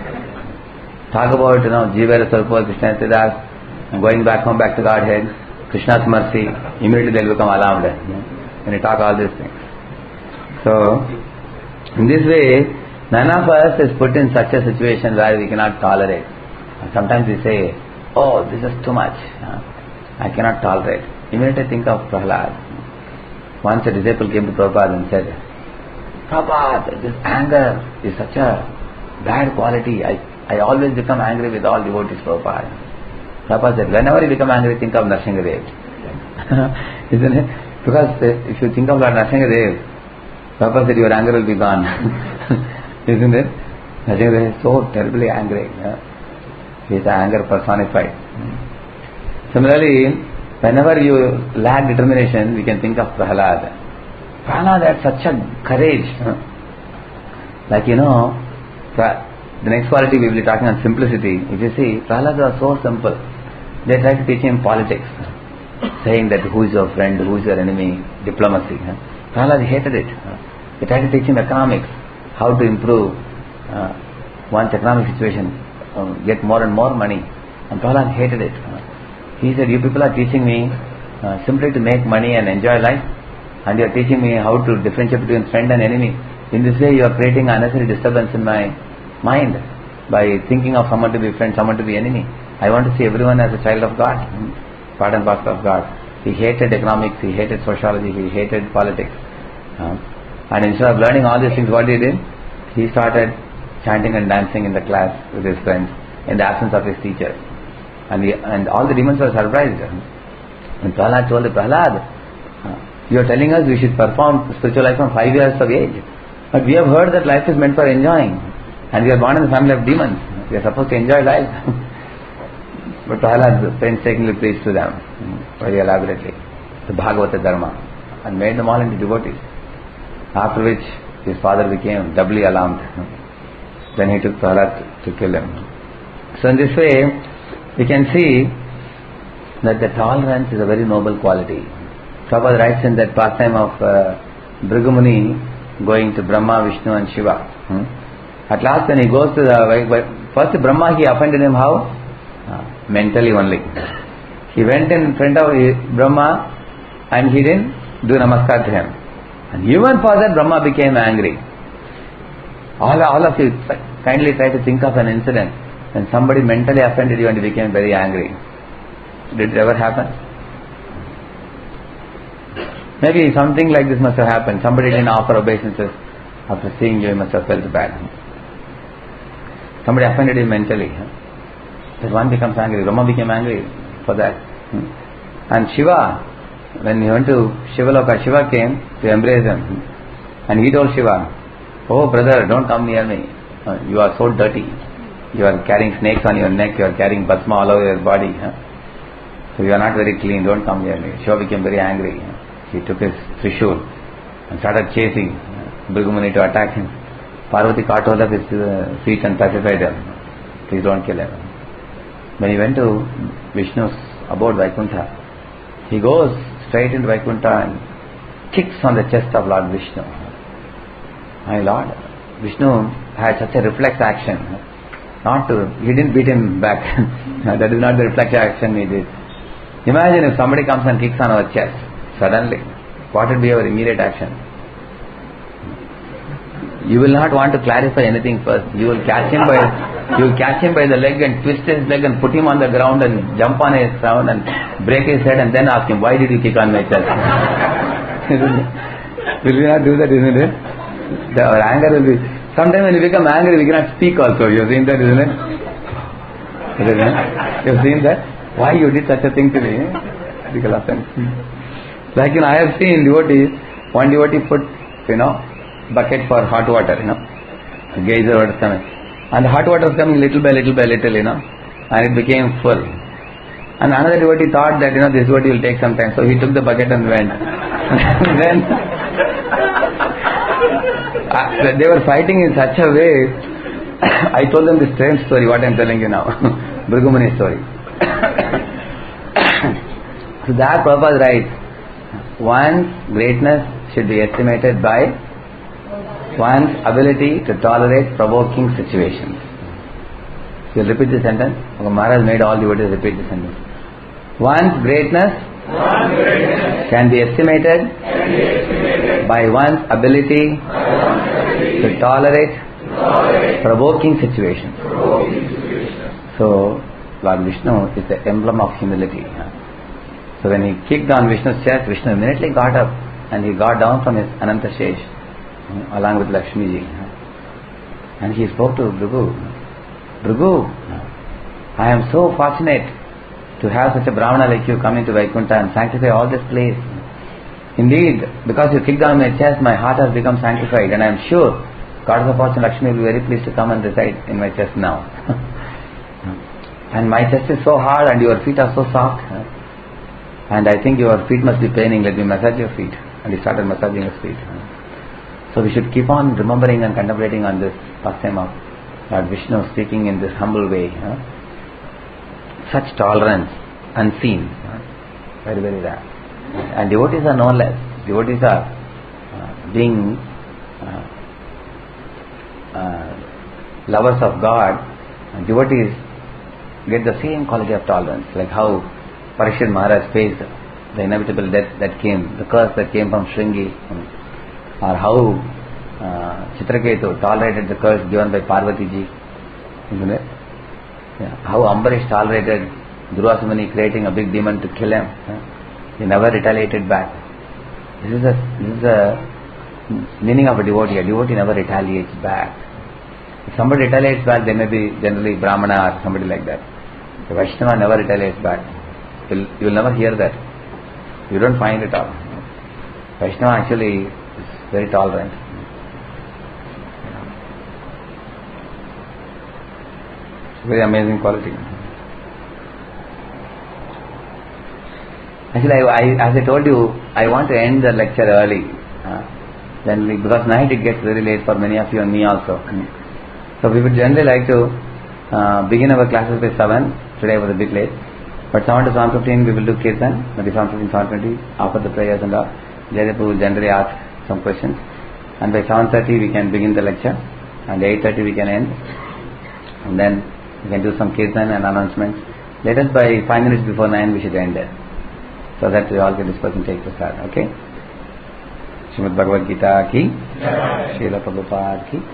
Talk about, you know, Jivara Sarpa, Krishna Siddhas, going back home, back to Godhead, Krishna's mercy, immediately they will become alarmed when you talk all these things. So, in this way, none of us is put in such a situation where we cannot tolerate. Sometimes we say, oh, this is too much. I cannot tolerate. Immediately think of Prahlad. Once a disciple came to Prabhupada and said, Prabhupada, this anger is such a bad quality. I, I always become angry with all devotees, Prabhupada. Prabhupada said, whenever you become angry, think of Nrsimhadev. Isn't it? Because if you think of Lord Nrsimhadev, Prabhupada said your anger will be gone. Isn't it? Nrsimhadev is so terribly angry. He is anger personified. Similarly, whenever you lack determination, we can think of Prahlad. Prahlad had such a courage. Like, you know, the next quality we will be talking on simplicity. If you see, Prahlad was so simple. They tried to teach him politics, saying that who is your friend, who is your enemy, diplomacy. Prahlad hated it. They tried to teach him economics, how to improve uh, one's economic situation, uh, get more and more money. And Prahlad hated it. He said, you people are teaching me uh, simply to make money and enjoy life, and you are teaching me how to differentiate between friend and enemy. In this way, you are creating unnecessary disturbance in my mind by thinking of someone to be friend, someone to be enemy. I want to see everyone as a child of God, part and parcel of God. He hated economics, he hated sociology, he hated politics. Uh, and instead of learning all these things, what he did? He started chanting and dancing in the class with his friends in the absence of his teacher. And, he, and all the demons were surprised. And Prahlad told him, Prahlad, uh, you are telling us we should perform spiritual life from five years of age. But we have heard that life is meant for enjoying. And we are born in the family of demons. We are supposed to enjoy life. But Prahlad painstakingly preached to them very elaborately the Bhagavata Dharma and made them all into devotees. After which his father became doubly alarmed. Then he took Prahlad to, to kill him. So in this way, we can see that the tolerance is a very noble quality. Prabhupada writes in that pastime of uh, Bhrigu Muni going to Brahma, Vishnu and Shiva. Hmm? At last when he goes to the... First Brahma, he offended him how? Uh, mentally only. He went in front of Brahma and he didn't do namaskar to him. And even for that Brahma became angry. All, all of you kindly try to think of an incident when somebody mentally offended you and you became very angry. Did it ever happen? Maybe something like this must have happened. Somebody didn't offer obeisances After seeing you, you must have felt bad. Somebody offended him mentally. That one becomes angry. Rama became angry for that. And Shiva, when he went to Shivaloka, Shiva came to embrace him. And he told Shiva, "Oh brother, don't come near me. You are so dirty. You are carrying snakes on your neck. You are carrying bhasma all over your body. So you are not very clean. Don't come near me." Shiva became very angry. He took his Trishul and started chasing Bhrigumuni to attack him. Parvati caught hold of his uh, feet and pacified him. "Please don't kill him." When he went to Vishnu's abode, Vaikuntha, he goes straight into Vaikuntha and kicks on the chest of Lord Vishnu. My Lord, Vishnu had such a reflex action. Not to, he didn't beat him back. That is not the reflex action he did. Imagine if somebody comes and kicks on our chest suddenly. What would be our immediate action? You will not want to clarify anything first. You will catch him by you will catch him by the leg and twist his leg and put him on the ground and jump on his ground and break his head and then ask him, "Why did you kick on my chest?" Will we not do that, isn't it? The, our anger will be. Sometimes when we become angry, we cannot speak also. You have seen that, isn't it? Isn't it? You have seen that? Why you did such a thing to me? Because of offense. Like, you know, I have seen devotees, one devotee put, you know, bucket for hot water, you know, geyser water is coming. And the hot water is coming little by little by little, you know, and it became full. And another devotee thought that, you know, this devotee will take some time. So he took the bucket and went. Then uh, they were fighting in such a way. I told them this strange story, what I am telling you now. Bhrigumuni story. So that Prabhupada writes, one's greatness should be estimated by one's ability to tolerate provoking situations. So you'll repeat the sentence. Okay, Maharaj made all devotees repeat the sentence. One's greatness, one's greatness can be estimated, can be estimated by one's ability, by one's ability to tolerate, tolerate provoking, situations. provoking situations. So Lord Vishnu is the emblem of humility. So when he kicked on Vishnu's chest, Vishnu immediately got up and he got down from his Ananta Shesh along with Lakshmi ji. And he spoke to Bhrigu. Bhrigu, I am so fortunate to have such a Brahmana like you come into Vaikuntha and sanctify all this place. Indeed, because you kicked down my chest, my heart has become sanctified, and I am sure Goddess of Fortune Lakshmi will be very pleased to come and reside in my chest now. And my chest is so hard and your feet are so soft. And I think your feet must be paining. Let me massage your feet. And he started massaging his feet. So we should keep on remembering and contemplating on this pastime of Lord Vishnu speaking in this humble way. Such tolerance, unseen, very, very rare. And devotees are no less. Devotees are uh, being uh, uh, lovers of God. And devotees get the same quality of tolerance, like how Parikshit Maharaj faced the inevitable death that came, the curse that came from Shringi, or how uh, Chitraketu tolerated the curse given by Parvati ji, isn't it? Yeah. How Ambarish tolerated Durvasa Muni creating a big demon to kill him. Yeah. He never retaliated back. This is a this is a meaning of a devotee. A devotee never retaliates back. If somebody retaliates back, they may be generally Brahmana or somebody like that. The Vaishnava never retaliates back. You'll, you'll never hear that. You don't find it out. Vaishnava actually is very tolerant. Very amazing quality. Actually, I, I, as I told you, I want to end the lecture early. Uh, generally, because night it gets very late for many of you and me also. So we would generally like to uh, begin our classes by seven. Today was a bit late. But seven to seven fifteen we will do Kirtan. Maybe seven fifteen, seven twenty after the prayers and all. Jayadev will generally ask some questions. And by seven thirty we can begin the lecture. And eight thirty we can end. And then we can do some Kirtan and announcements. Let us by five minutes before nine we should end there. So that we all can disperse and take the start. Okay? Srimad Bhagavad Gita ki, Srila Prabhupada ki.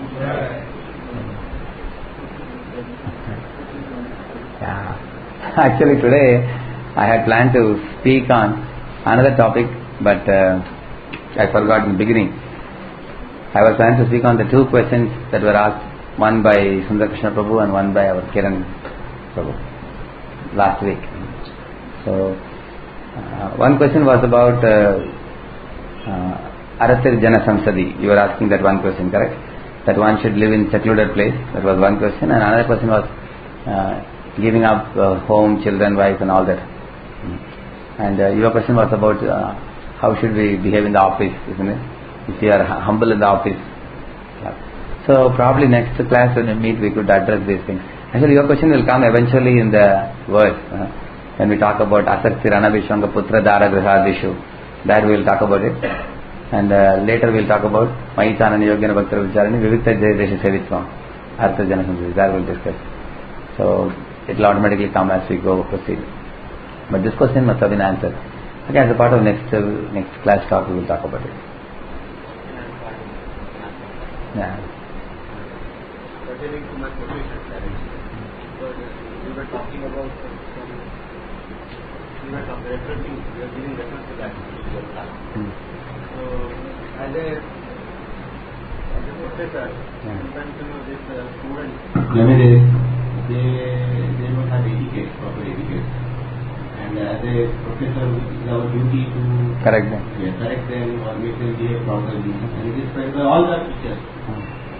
Yeah. Actually today I had planned to speak on another topic, but uh, I forgot in the beginning. I was trying to speak on the two questions that were asked, one by Sundar Krishna Prabhu and one by our Kiran Prabhu last week. So, uh, one question was about uh, uh, Aratir Jana Samsadi. You were asking that one question, correct? That one should live in secluded place. That was one question. And another question was uh, giving up uh, home, children, wife and all that. And uh, your question was about uh, how should we behave in the office, isn't it? If we are humble in the office. So probably next class when we meet we could address these things. Actually your question will come eventually in the verse. Uh, when we talk about Asakti Ranabhishwanga Putra Dara Grihadishu. That we will talk about it. And uh, later we will talk about Mahichanani Yogena Bhaktara Vicharani Vivikta Jayadesha Sevitvam. Artha Jana Samsadi. That we will discuss. So it will automatically come as we go proceed. But this question must have been answered. Okay, as a part of next uh, next class talk we will talk about it. Yeah. Pertaining to my quotation, because we were talking about some, we were talking, referencing, we are giving reference to that particular class. Hmm. So, as a, as a professor, yeah. Sometimes you know this uh, students, they, they don't have etiquette, proper etiquette. And as a professor, it is our duty to correct them, yeah, correct them or make them behave properly. And it is by all the teachers. Hmm.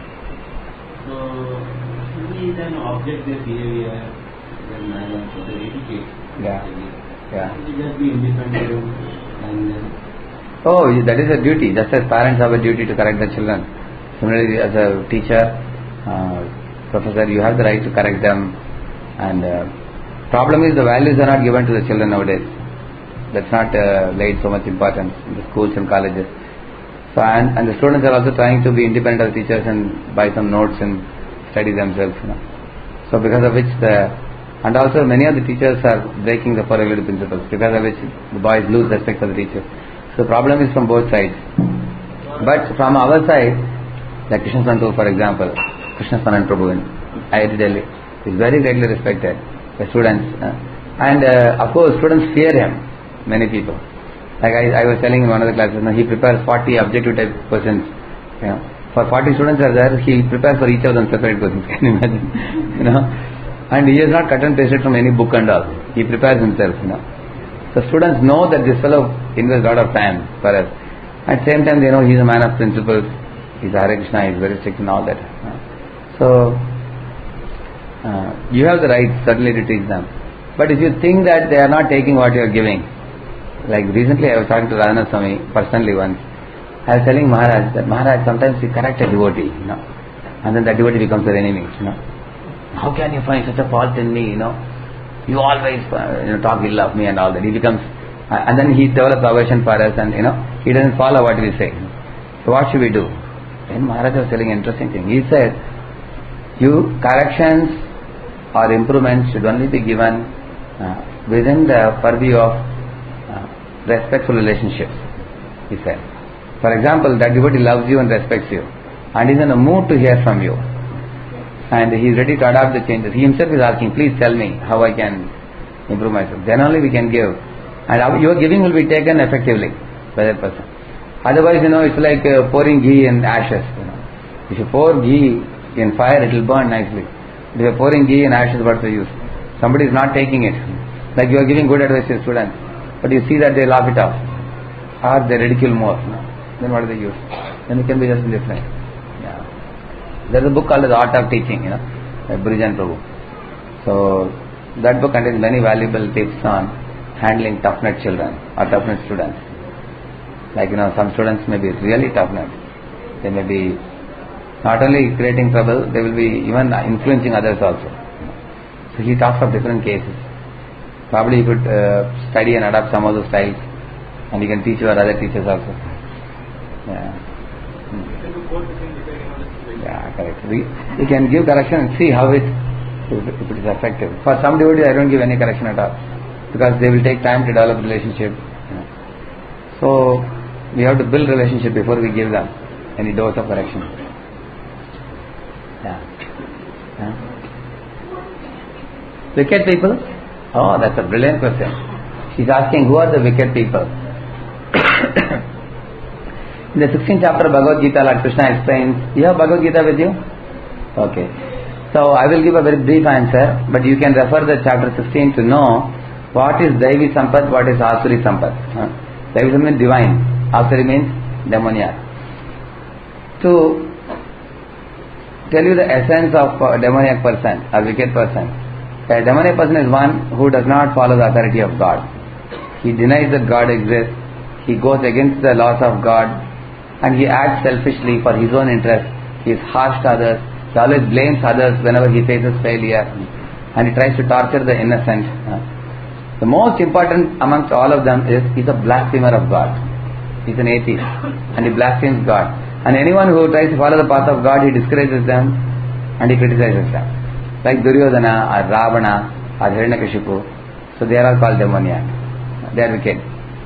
So, should we then object their behavior, their manners, or their etiquette? Yeah. Yeah. Should we just be independent and then... Oh, that is a duty. Just as parents have a duty to correct the children. Similarly, as a teacher, uh, professor, you have the right to correct them. And uh, problem is the values are not given to the children nowadays. That's not uh, laid so much importance in the schools and colleges. So and, and the students are also trying to be independent of teachers and buy some notes and study themselves. You know. So because of which the and also many of the teachers are breaking the four regulative principles, because of which the boys lose respect for the teachers. So the problem is from both sides. But from our side, like Krishna Santu, for example, Krishna Sanan Prabhu in I I T Delhi is very greatly respected by students. Uh, and uh, of course students fear him, many people. Like I, I was telling in one of the classes, you know, he prepares forty objective type questions. You know, for forty students are there, he prepares for each of them separate questions. Can you imagine? You know, and he has not cut and pasted from any book and all. He prepares himself. You know, so students know that this fellow invests a lot of time for us. At the same time, they know he is a man of principles. He is a Hare Krishna. He is very strict and all that. You know? So uh, you have the right certainly to teach them. But if you think that they are not taking what you are giving. Like recently I was talking to Radhanath Swami personally once. I was telling Maharaj that Maharaj sometimes he corrects a devotee, you know, and then that devotee becomes their enemy, you know. How can you find such a fault in me, you know? You always uh, you know, talk ill of me and all that. He becomes, uh, and then he develops aversion for us and you know, he doesn't follow what we say. So what should we do? Then Maharaj was telling an interesting thing. He said, you corrections or improvements should only be given uh, within the purview of respectful relationships, he said. For example, that devotee loves you and respects you and is in a mood to hear from you and he is ready to adopt the changes. He himself is asking, please tell me how I can improve myself. Then only we can give. And your giving will be taken effectively by that person. Otherwise, you know, it's like uh, pouring ghee in ashes. You know. If you pour ghee in fire, it will burn nicely. If you are pouring ghee in ashes, what's the use? Somebody is not taking it. Like you are giving good advice to your students, but you see that they laugh it off or they ridicule more. No? Then what is the use? Then it can be just different. Yeah. There is a book called The Art of Teaching, you know, by Brijan Prabhu. So that book contains many valuable tips on handling tough nut children or tough nut students. Like you know, some students may be really tough nut. They may be not only creating trouble, they will be even influencing others also. So he talks of different cases. Probably you could uh, study and adapt some of those styles and you can teach your other teachers also. Yeah. Hmm. Yeah, correct. We, we can give correction and see how it, if it is effective. For some devotees I don't give any correction at all because they will take time to develop relationship. You know. So we have to build relationship before we give them any dose of correction. Yeah. Yeah. Wicked people? Oh, that's a brilliant question. She's asking who are the wicked people. In the sixteenth chapter of Bhagavad Gita, Lord Krishna explains. You have Bhagavad Gita with you? Okay. So I will give a very brief answer, but you can refer the chapter sixteen to know what is Daivi Sampat, what is Asuri Sampat. Huh? Daivi Sampat means divine, Asuri means demoniac. To tell you the essence of a demoniac person, a wicked person. A demoniac person is one who does not follow the authority of God. He denies that God exists, he goes against the laws of God, and he acts selfishly for his own interest. He is harsh to others, he always blames others whenever he faces failure, and he tries to torture the innocent. The most important amongst all of them is he is a blasphemer of God. He is an atheist, and he blasphemes God. And anyone who tries to follow the path of God, he discourages them and he criticizes them. Like Duryodhana or Ravana or Hiranyakashipu. So they are all called demoniac. They are wicked.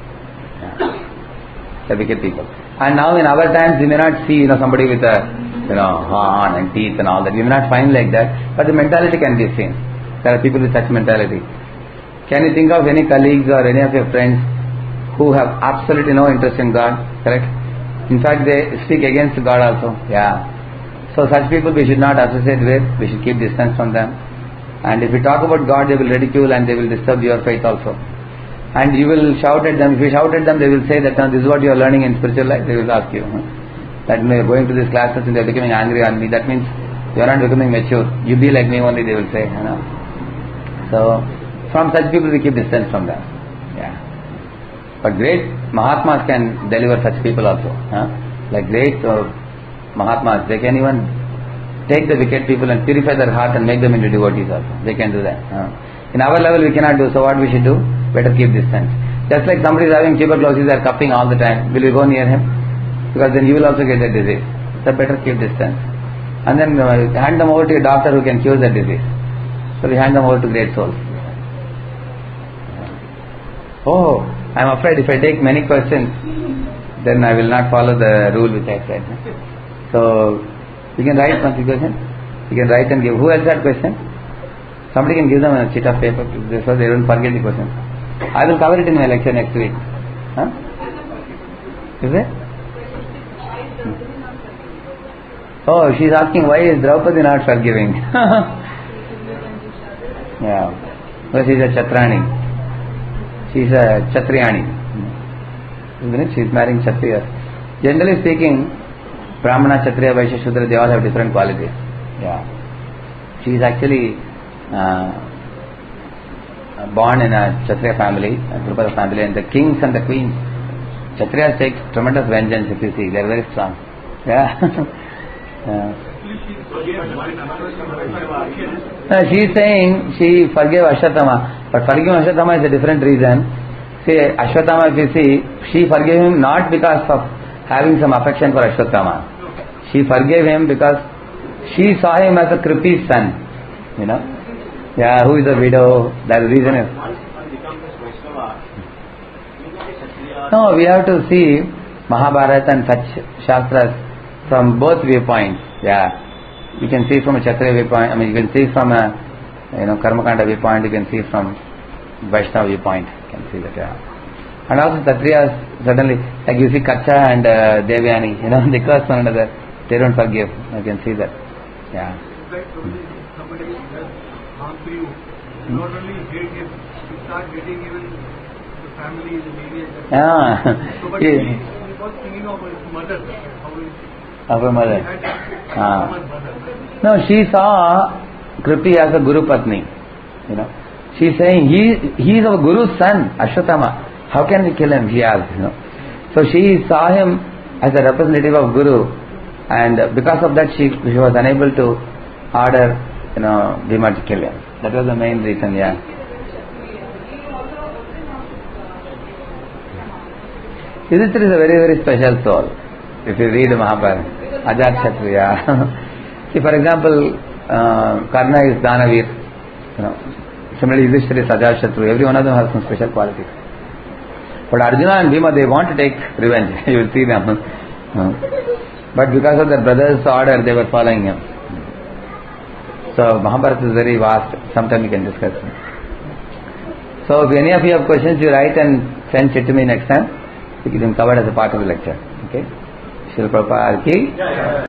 They are wicked people. And now in our times, we may not see, you know, somebody with a, you know, horn and teeth and all that. We may not find like that, but the mentality can be seen. There are people with such mentality. Can you think of any colleagues or any of your friends who have absolutely no interest in God? Correct? In fact, they speak against God also. Yeah. So such people we should not associate with. We should keep distance from them. And if we talk about God, they will ridicule and they will disturb your faith also. And you will shout at them. If you shout at them, they will say that this is what you are learning in spiritual life. They will ask you. Huh? That you are going to these classes and they are becoming angry on me. That means you are not becoming mature. You be like me only, they will say. You know. So from such people we keep distance from them. Yeah. But great Mahatmas can deliver such people also. Huh? Like great uh, Mahatmas, they can even take the wicked people and purify their heart and make them into devotees also. They can do that. Huh? In our level we cannot do, so what we should do? Better keep distance. Just like somebody is having tuberculosis, they are coughing all the time. Will you go near him? Because then you will also get that disease. So better keep distance. And then uh, hand them over to a doctor who can cure that disease. So we hand them over to great souls. Oh, I am afraid if I take many questions, then I will not follow the rule which I said. So, you can write one question. You can write and give. Who else had question? Somebody can give them a sheet of paper so they don't forget the question. I will cover it in my lecture next week. Huh? Is it? Oh, she is asking why is Draupadi not forgiving? Yeah. Well, she is a Chatrani. She is a Chatriyani. Isn't it? She is marrying Kshatriyas. Generally speaking, Brahmana, Kshatriya, Vaishya, Shudra, they all have different qualities. Yeah. She is actually uh, born in a Kshatriya family, a Drupada family, and the kings and the queens, Kshatriyas take tremendous vengeance if you see. They are very strong. Yeah. Yeah. Uh, she is saying she forgave Ashwatthama, but forgiving Ashwatthama is a different reason. See, Ashwatthama, if you see, she forgave him not because of having some affection for Ashwatthama. She forgave him because she saw him as a Kripi's son. You know? Yeah, who is a widow. That reason is. No, we have to see Mahabharata and such Shastras from both viewpoints. Yeah. You can see from a Kshatriya viewpoint, I mean you can see from a you know Karmakanda viewpoint, you can see from Vaishnava viewpoint, you can see that. Yeah. And also Kshatriyas suddenly, like you see Kacha and uh, Devyani, you know, they curse one another, they don't forgive. You can see that. Yeah. Somebody does harm to you, you not only hate him, you start hating even the family, the lineage. Yeah. So but he, he was thinking of his mother, how he of her mother. Ah. mother. No, she saw Kripi as a Guru Patni. You know, she is saying he he is our Guru's son, Ashwatthama. How can we kill him? She asked. You know, so she saw him as a representative of Guru, and because of that, she she was unable to order you know Bhima to kill him. That was the main reason. Yeah. Yudhishthira is a very very special soul. If you read Mahabharata, Ajat Kshatriya. See, for example, uh, Karna is Danavir. You know, similarly, Yudhishthira is Ajat Kshatriya. Every one of them has some special qualities. But Arjuna and Bhima, they want to take revenge. You will see them. Uh, but because of their brother's order, they were following him. So Mahabharata is very vast. Sometime we can discuss it. So if any of you have questions, you write and send it to me next time. We can cover it as a part of the lecture. Okay. Srila Prabhupada ki